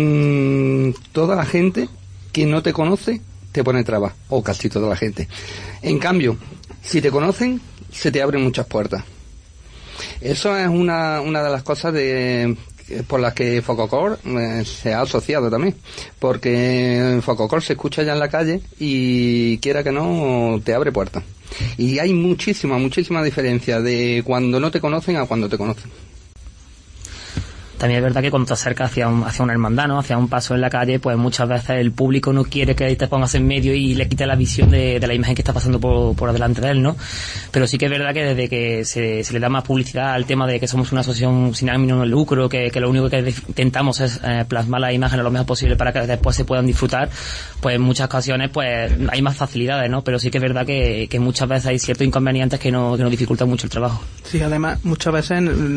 que no te conoce te pone trabas, o casi toda la gente. En cambio, si te conocen, se te abren muchas puertas. Eso es una de las cosas por las que Fococor se ha asociado también, porque Fococor se escucha ya en la calle y quiera que no, te abre puertas. Y hay muchísima diferencia de cuando no te conocen a cuando te conocen. También es verdad que cuando te acercas hacia una hermandad, ¿no?, hacia un paso en la calle, pues muchas veces el público no quiere que te pongas en medio y le quite la visión de la imagen que está pasando por delante de él, ¿no? Pero sí que es verdad que desde que se le da más publicidad al tema de que somos una asociación sin ánimo de lucro, que lo único que intentamos es plasmar las imágenes lo mejor posible para que después se puedan disfrutar, pues en muchas ocasiones pues hay más facilidades, ¿no? Pero sí que es verdad que muchas veces hay ciertos inconvenientes que nos dificultan mucho el trabajo. Sí, además muchas veces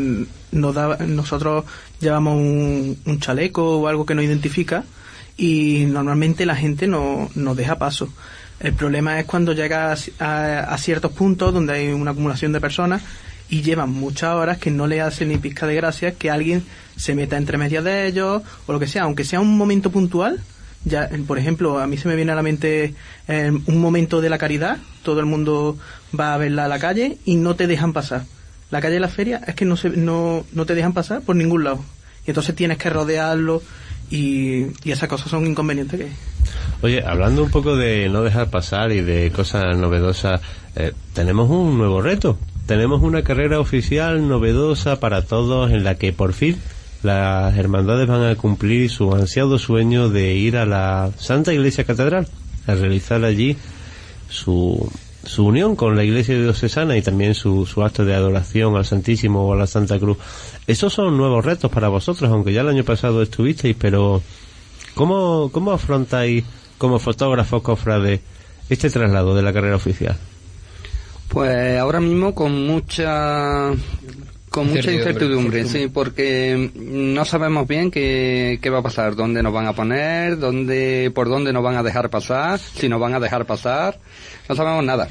nosotros llevamos un chaleco o algo que nos identifica y normalmente la gente no nos deja paso. El problema es cuando llegas a ciertos puntos donde hay una acumulación de personas y llevan muchas horas que no le hace ni pizca de gracia que alguien se meta entre medias de ellos o lo que sea, aunque sea un momento puntual. Ya, por ejemplo, a mí se me viene a la mente un momento de la caridad, todo el mundo va a verla a la calle y no te dejan pasar. La calle de la feria es que no te dejan pasar por ningún lado. Y entonces tienes que rodearlo y esas cosas son inconvenientes que... Oye, hablando un poco de no dejar pasar y de cosas novedosas, tenemos un nuevo reto. Tenemos una carrera oficial novedosa para todos en la que por fin las hermandades van a cumplir su ansiado sueño de ir a la Santa Iglesia Catedral, a realizar allí su unión con la Iglesia Diocesana y también su acto de adoración al Santísimo o a la Santa Cruz. Esos son nuevos retos para vosotros, aunque ya el año pasado estuvisteis, pero ¿cómo afrontáis como fotógrafos cofrades este traslado de la carrera oficial? Pues ahora mismo con mucha incertidumbre, sí, porque no sabemos bien qué va a pasar, dónde nos van a poner, por dónde nos van a dejar pasar, si nos van a dejar pasar, no sabemos nada.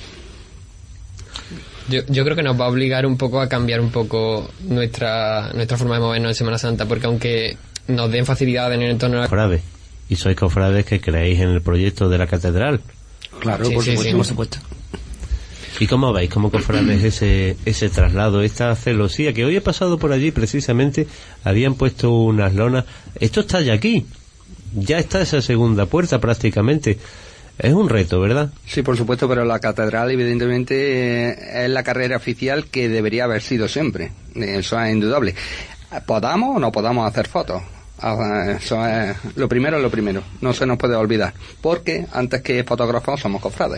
Yo creo que nos va a obligar un poco a cambiar un poco nuestra forma de movernos en Semana Santa, porque aunque nos den facilidad en el entorno de la... Cofrades, y sois cofrades que creéis en el proyecto de la catedral. Claro, por supuesto. ¿Y cómo veis, como cofrades, ese traslado, esta celosía? Que hoy he pasado por allí, precisamente, habían puesto unas lonas. Esto está ya aquí, ya está esa segunda puerta prácticamente. Es un reto, ¿verdad? Sí, por supuesto, pero la catedral evidentemente es la carrera oficial que debería haber sido siempre. Eso es indudable. ¿Podamos o no podamos hacer fotos? Eso es lo primero, no se nos puede olvidar, porque antes que fotógrafos somos cofrades.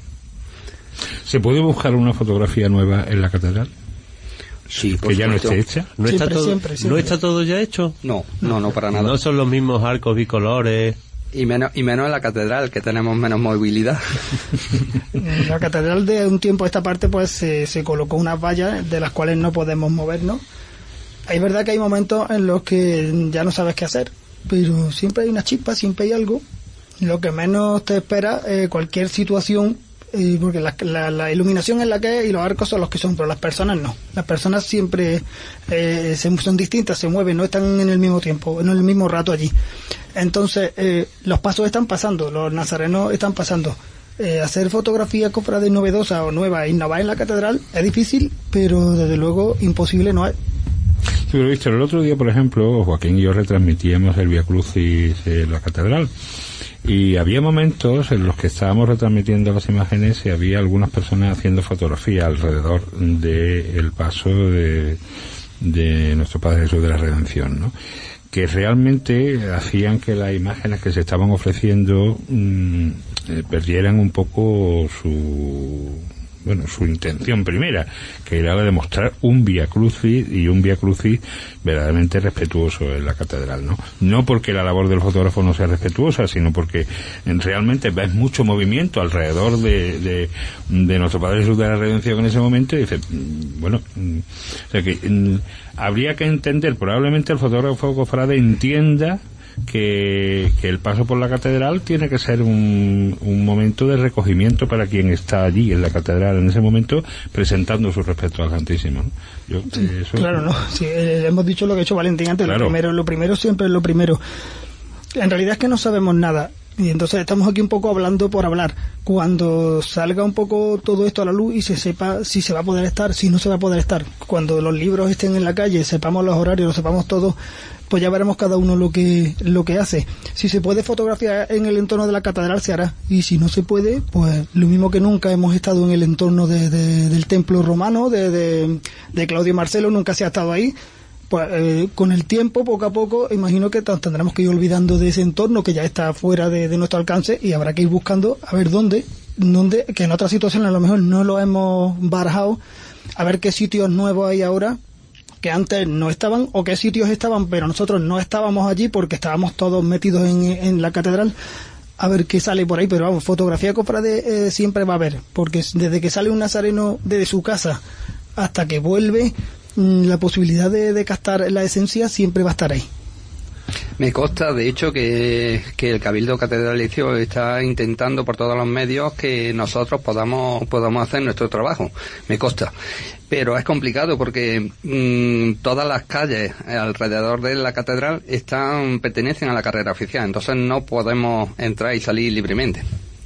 ¿Se puede buscar una fotografía nueva en la catedral? Sí, que ya no esté hecha. ¿No está todo, siempre. ¿No está todo ya hecho? No, para nada. No son los mismos arcos bicolores. Y menos en la catedral, que tenemos menos movilidad. En la catedral de un tiempo a esta parte pues se colocó unas vallas de las cuales no podemos movernos. Es verdad que hay momentos en los que ya no sabes qué hacer, pero siempre hay una chispa, siempre hay algo. Lo que menos te espera, cualquier situación, porque la iluminación es la que es y los arcos son los que son, pero las personas no. Las personas siempre son distintas, se mueven, no están en el mismo tiempo, en el mismo rato allí. Entonces, los pasos están pasando, los nazarenos están pasando. Hacer fotografía cofrade novedosa o nueva, innovar en la catedral es difícil, pero desde luego imposible no es. Sí, pero Víctor, el otro día, por ejemplo, Joaquín y yo retransmitíamos el Vía Crucis en la catedral. Y había momentos en los que estábamos retransmitiendo las imágenes y había algunas personas haciendo fotografía alrededor del paso de nuestro Padre Jesús de la Redención, ¿no? Que realmente hacían que las imágenes que se estaban ofreciendo perdieran un poco su intención primera, que era la de mostrar un Vía Crucis y un Vía Crucis verdaderamente respetuoso en la catedral, no porque la labor del fotógrafo no sea respetuosa, sino porque realmente ves mucho movimiento alrededor de nuestro Padre Jesús de la Redención en ese momento y dices, o sea que habría que entender, probablemente el fotógrafo cofrade entienda que el paso por la catedral tiene que ser un momento de recogimiento para quien está allí en la catedral en ese momento presentando su respeto al Santísimo, ¿no? Claro, no, sí, hemos dicho lo que ha hecho Valentín antes, claro. Lo primero siempre es lo primero. En realidad es que no sabemos nada y entonces estamos aquí un poco hablando por hablar. Cuando salga un poco todo esto a la luz y se sepa si se va a poder estar, si no se va a poder estar, cuando los libros estén en la calle, sepamos los horarios, lo sepamos todo, pues ya veremos cada uno lo que hace. Si se puede fotografiar en el entorno de la catedral se hará, y si no se puede, pues lo mismo que nunca hemos estado en el entorno del templo romano de Claudio Marcelo, nunca se ha estado ahí. Pues con el tiempo, poco a poco, imagino que tendremos que ir olvidando de ese entorno que ya está fuera de nuestro alcance y habrá que ir buscando a ver dónde, que en otras situaciones a lo mejor no lo hemos barajado, a ver qué sitios nuevos hay ahora que antes no estaban, o qué sitios estaban pero nosotros no estábamos allí porque estábamos todos metidos en la catedral, a ver qué sale por ahí. Pero vamos, fotografía cofrade siempre va a haber, porque desde que sale un nazareno desde su casa hasta que vuelve, la posibilidad de captar la esencia siempre va a estar ahí. Me consta, de hecho, que el Cabildo Catedralicio está intentando por todos los medios que nosotros podamos hacer nuestro trabajo. Me consta. Pero es complicado porque todas las calles alrededor de la catedral pertenecen a la carrera oficial, entonces no podemos entrar y salir libremente.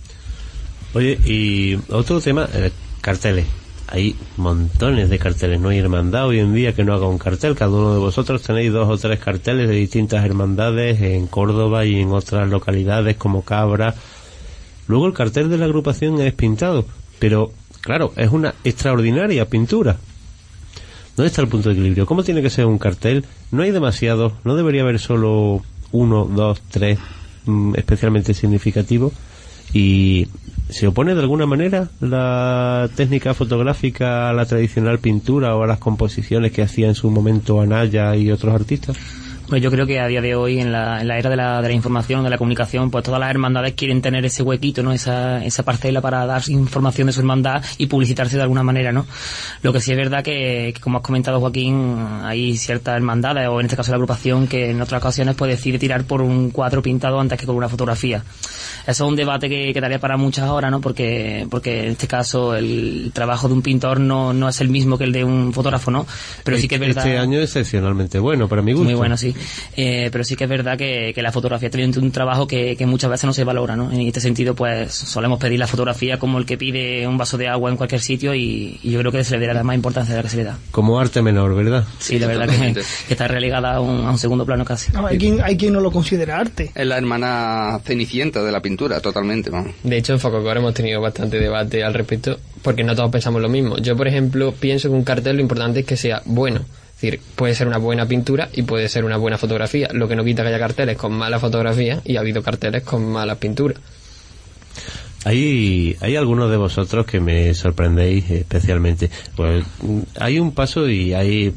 Oye, y otro tema, carteles. Hay montones de carteles, no hay hermandad hoy en día que no haga un cartel. Cada uno de vosotros tenéis 2 o 3 carteles de distintas hermandades en Córdoba y en otras localidades como Cabra. Luego el cartel de la agrupación es pintado, pero claro, es una extraordinaria pintura. ¿Dónde está el punto de equilibrio? ¿Cómo tiene que ser un cartel? No hay demasiados, no debería haber solo 1, 2, 3 especialmente significativos. Y ¿se opone de alguna manera la técnica fotográfica a la tradicional pintura o a las composiciones que hacía en su momento Anaya y otros artistas? Pues yo creo que a día de hoy, en la era de la información, de la comunicación, pues todas las hermandades quieren tener ese huequito, ¿no? Esa parcela para dar información de su hermandad y publicitarse de alguna manera, ¿no? Lo que sí es verdad que como has comentado, Joaquín, hay ciertas hermandades, o en este caso la agrupación, que en otras ocasiones pues decide tirar por un cuadro pintado antes que por una fotografía. Eso es un debate que daría para muchas horas, ¿no? Porque en este caso el trabajo de un pintor no es el mismo que el de un fotógrafo, ¿no? Pero sí que es verdad. Este año es excepcionalmente bueno, para mi gusto. Muy bueno, sí. Pero sí que es verdad que la fotografía tiene un trabajo que muchas veces no se valora, ¿no? En este sentido, pues solemos pedir la fotografía como el que pide un vaso de agua en cualquier sitio, y yo creo que se le da más importancia de la que se le da. Como arte menor, ¿verdad? Sí, la verdad que está relegada a un segundo plano casi. No, hay quien no lo considera arte. Es la hermana cenicienta de la pintura, totalmente, ¿no? De hecho, en Fococor hemos tenido bastante debate al respecto, porque no todos pensamos lo mismo. Yo, por ejemplo, pienso que un cartel lo importante es que sea bueno. Es decir, puede ser una buena pintura y puede ser una buena fotografía, lo que no quita que haya carteles con mala fotografía, y ha habido carteles con malas pinturas. Hay algunos de vosotros que me sorprendéis especialmente. Pues hay un paso y hay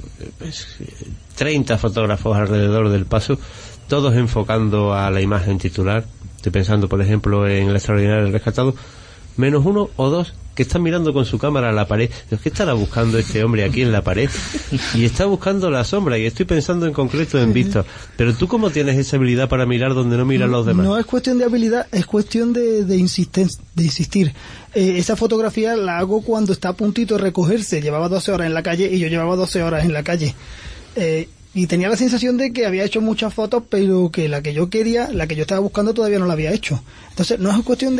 30 fotógrafos alrededor del paso, todos enfocando a la imagen titular. Estoy pensando, por ejemplo, en el Extraordinario del Rescatado, menos uno o dos que están mirando con su cámara a la pared. ¿Qué estará buscando este hombre aquí en la pared? Y está buscando la sombra, y estoy pensando en concreto en Víctor. Pero tú, ¿cómo tienes esa habilidad para mirar donde no miran los demás? No es cuestión de habilidad, es cuestión de insistir. Esa fotografía la hago cuando está a puntito de recogerse. Llevaba 12 horas en la calle y yo llevaba 12 horas en la calle. Y tenía la sensación de que había hecho muchas fotos, pero que la que yo quería, la que yo estaba buscando, todavía no la había hecho. Entonces, no es cuestión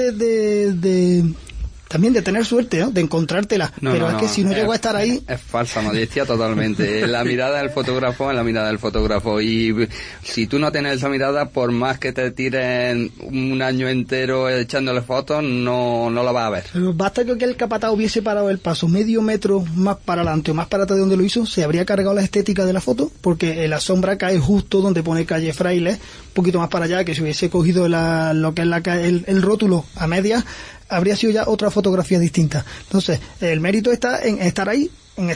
también de tener suerte, ¿no? De encontrártela. Pero es que si no llego a estar ahí... Es falsa modestia totalmente. La mirada del fotógrafo es la mirada del fotógrafo. Y si tú no tienes esa mirada, por más que te tiren un año entero echándole fotos, no la vas a ver. Pero basta que el capataz hubiese parado el paso medio metro más para adelante o más para atrás de donde lo hizo, se habría cargado la estética de la foto, porque la sombra cae justo donde pone calle Fraile, un poquito más para allá, que si hubiese cogido lo que es el rótulo a medias, habría sido ya otra fotografía distinta. Entonces, el mérito está en estar ahí,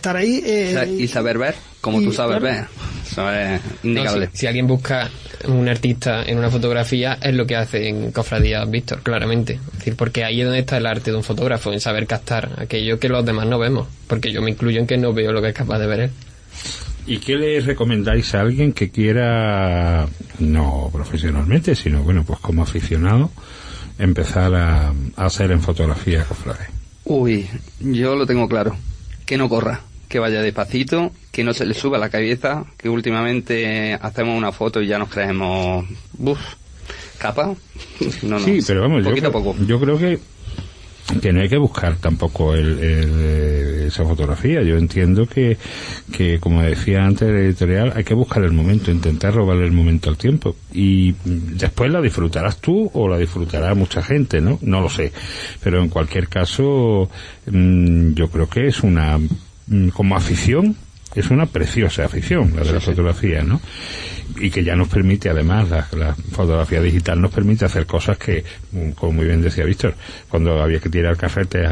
y saber ver, como tú sabes ver. Eso es indicable. No, si alguien busca un artista en una fotografía, es lo que hace en Cofradía Víctor, claramente. Es decir, porque ahí es donde está el arte de un fotógrafo, en saber captar aquello que los demás no vemos. Porque yo me incluyo en que no veo lo que es capaz de ver él. ¿Y qué le recomendáis a alguien que quiera, no profesionalmente, sino bueno, pues como aficionado, empezar a hacer en fotografía, cofrade? Uy, yo lo tengo claro. Que no corra, que vaya despacito, que no se le suba la cabeza, que últimamente hacemos una foto y ya nos creemos capa. No, sí, pero vamos, poquito a poco. Yo creo que no hay que buscar tampoco esa fotografía. Yo entiendo que como decía antes el editorial, hay que buscar el momento, intentar robarle el momento al tiempo, y después la disfrutarás tú o la disfrutará mucha gente, ¿no? No lo sé, pero en cualquier caso yo creo que es como afición, es una preciosa afición la de la fotografía, ¿no? Y que ya nos permite, además, la fotografía digital nos permite hacer cosas que, como muy bien decía Víctor, cuando había que tirar carretes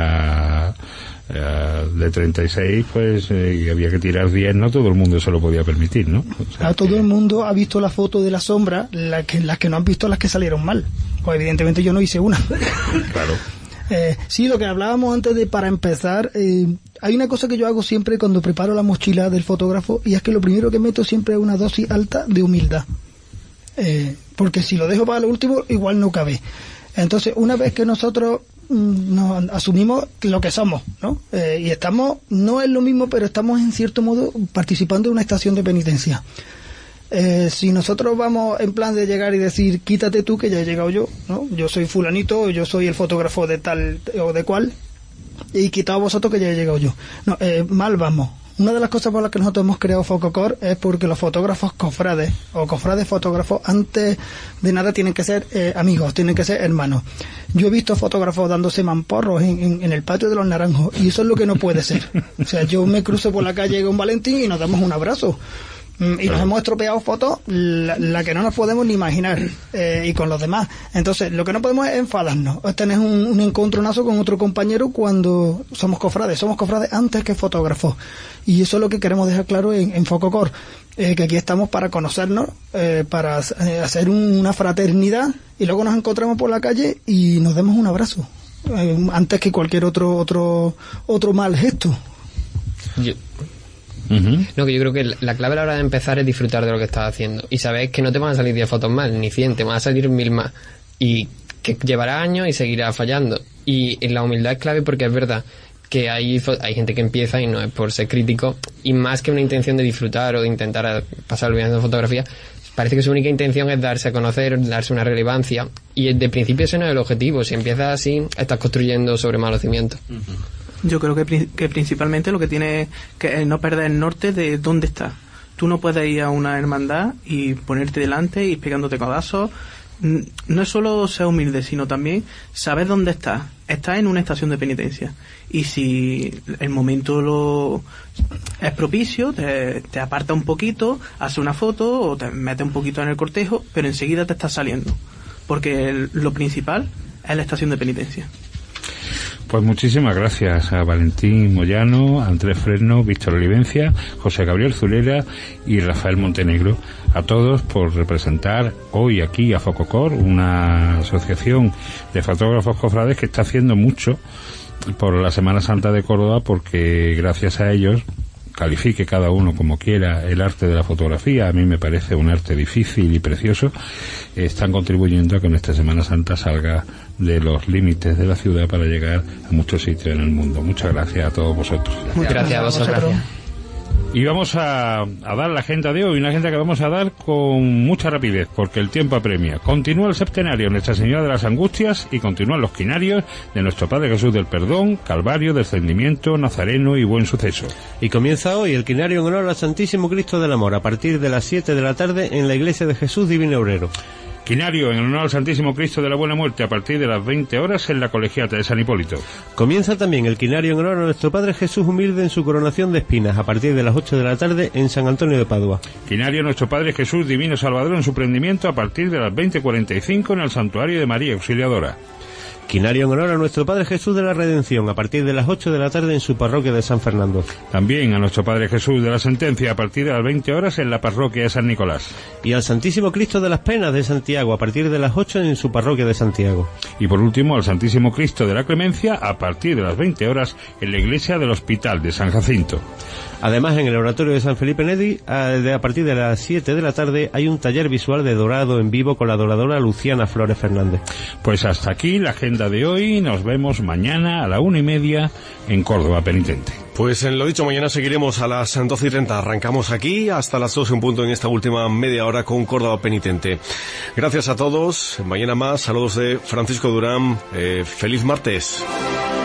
de 36, pues y había que tirar 10, no todo el mundo se lo podía permitir, ¿no? O sea, todo el mundo ha visto la foto de la sombra, las que no han visto las que salieron mal. Pues evidentemente yo no hice una. Claro. Sí, lo que hablábamos antes de, para empezar, hay una cosa que yo hago siempre cuando preparo la mochila del fotógrafo, y es que lo primero que meto siempre es una dosis alta de humildad, porque si lo dejo para lo último igual no cabe. Entonces, una vez que nosotros nos asumimos lo que somos, ¿no? Y estamos, no es lo mismo, pero estamos en cierto modo participando de una estación de penitencia. Si nosotros vamos en plan de llegar y decir, quítate tú que ya he llegado yo, ¿no? Yo soy fulanito, yo soy el fotógrafo de tal o de cual, y quitaos vosotros que ya he llegado yo. No, mal vamos. Una de las cosas por las que nosotros hemos creado Fococor es porque los fotógrafos cofrades o cofrades fotógrafos, antes de nada tienen que ser amigos, tienen que ser hermanos. Yo he visto fotógrafos dándose mamporros en el patio de los Naranjos, y eso es lo que no puede ser. O sea, yo me cruzo por la calle con Valentín y nos damos un abrazo. Y nos hemos estropeado fotos la que no nos podemos ni imaginar, y con los demás. Entonces, lo que no podemos es enfadarnos, es tener un encontronazo con otro compañero cuando somos cofrades antes que fotógrafos. Y eso es lo que queremos dejar claro en Fococor, que aquí estamos para conocernos, para hacer una fraternidad, y luego nos encontramos por la calle y nos demos un abrazo, antes que cualquier otro mal gesto. No, que yo creo que la clave a la hora de empezar es disfrutar de lo que estás haciendo y saber que no te van a salir 10 fotos más, ni 100, te van a salir 1000 más, y que llevará años y seguirá fallando. Y la humildad es clave, porque es verdad que hay gente que empieza, y no es por ser crítico, y más que una intención de disfrutar o de intentar pasar bien en fotografía, parece que su única intención es darse a conocer, darse una relevancia, y de principio ese no es el objetivo. Si empiezas así, estás construyendo sobre malos cimientos. Yo creo que principalmente lo que tiene que es no perder el norte de dónde estás. Tú no puedes ir a una hermandad y ponerte delante y pegándote codazos. No es solo ser humilde, sino también saber dónde estás. Estás en una estación de penitencia, y si el momento es propicio, te aparta un poquito, hace una foto o te metes un poquito en el cortejo, pero enseguida te estás saliendo, porque lo principal es la estación de penitencia. Pues muchísimas gracias a Valentín Moyano, Andrés Fresno, Víctor Olivencia, José Gabriel Zulera y Rafael Montenegro, a todos por representar hoy aquí a Fococor, una asociación de fotógrafos cofrades que está haciendo mucho por la Semana Santa de Córdoba, porque gracias a ellos, califique cada uno como quiera el arte de la fotografía, a mí me parece un arte difícil y precioso, están contribuyendo a que nuestra Semana Santa salga de los límites de la ciudad para llegar a muchos sitios en el mundo. Muchas gracias a todos vosotros. Muchas gracias a vosotros. Y vamos a dar la agenda de hoy, una agenda que vamos a dar con mucha rapidez, porque el tiempo apremia. Continúa el septenario Nuestra Señora de las Angustias, y continúan los quinarios de Nuestro Padre Jesús del Perdón, Calvario, Descendimiento, Nazareno y Buen Suceso. Y comienza hoy el quinario en honor al Santísimo Cristo del Amor, a partir de las 7 de la tarde en la Iglesia de Jesús Divino Obrero. Quinario en honor al Santísimo Cristo de la Buena Muerte, a partir de las 20 horas en la Colegiata de San Hipólito. Comienza también el quinario en honor a nuestro Padre Jesús Humilde en su coronación de espinas, a partir de las 8 de la tarde en San Antonio de Padua. Quinario a nuestro Padre Jesús Divino Salvador en su prendimiento, a partir de las 20:45 en el Santuario de María Auxiliadora. Quinario en honor a nuestro Padre Jesús de la Redención, a partir de las 8 de la tarde en su parroquia de San Fernando. También a nuestro Padre Jesús de la Sentencia, a partir de las 20 horas en la parroquia de San Nicolás. Y al Santísimo Cristo de las Penas de Santiago, a partir de las 8 en su parroquia de Santiago. Y por último, al Santísimo Cristo de la Clemencia, a partir de las 20 horas en la iglesia del Hospital de San Jacinto. Además, en el oratorio de San Felipe Neri, a partir de las 7 de la tarde, hay un taller visual de dorado en vivo con la doradora Luciana Flores Fernández. Pues hasta aquí la agenda de hoy. Nos vemos mañana a la 1:30 en Córdoba Penitente. Pues en lo dicho, mañana seguiremos a las 12:30. Arrancamos aquí hasta las 2 en punto en esta última media hora con Córdoba Penitente. Gracias a todos. Mañana más. Saludos de Francisco Durán. Feliz martes.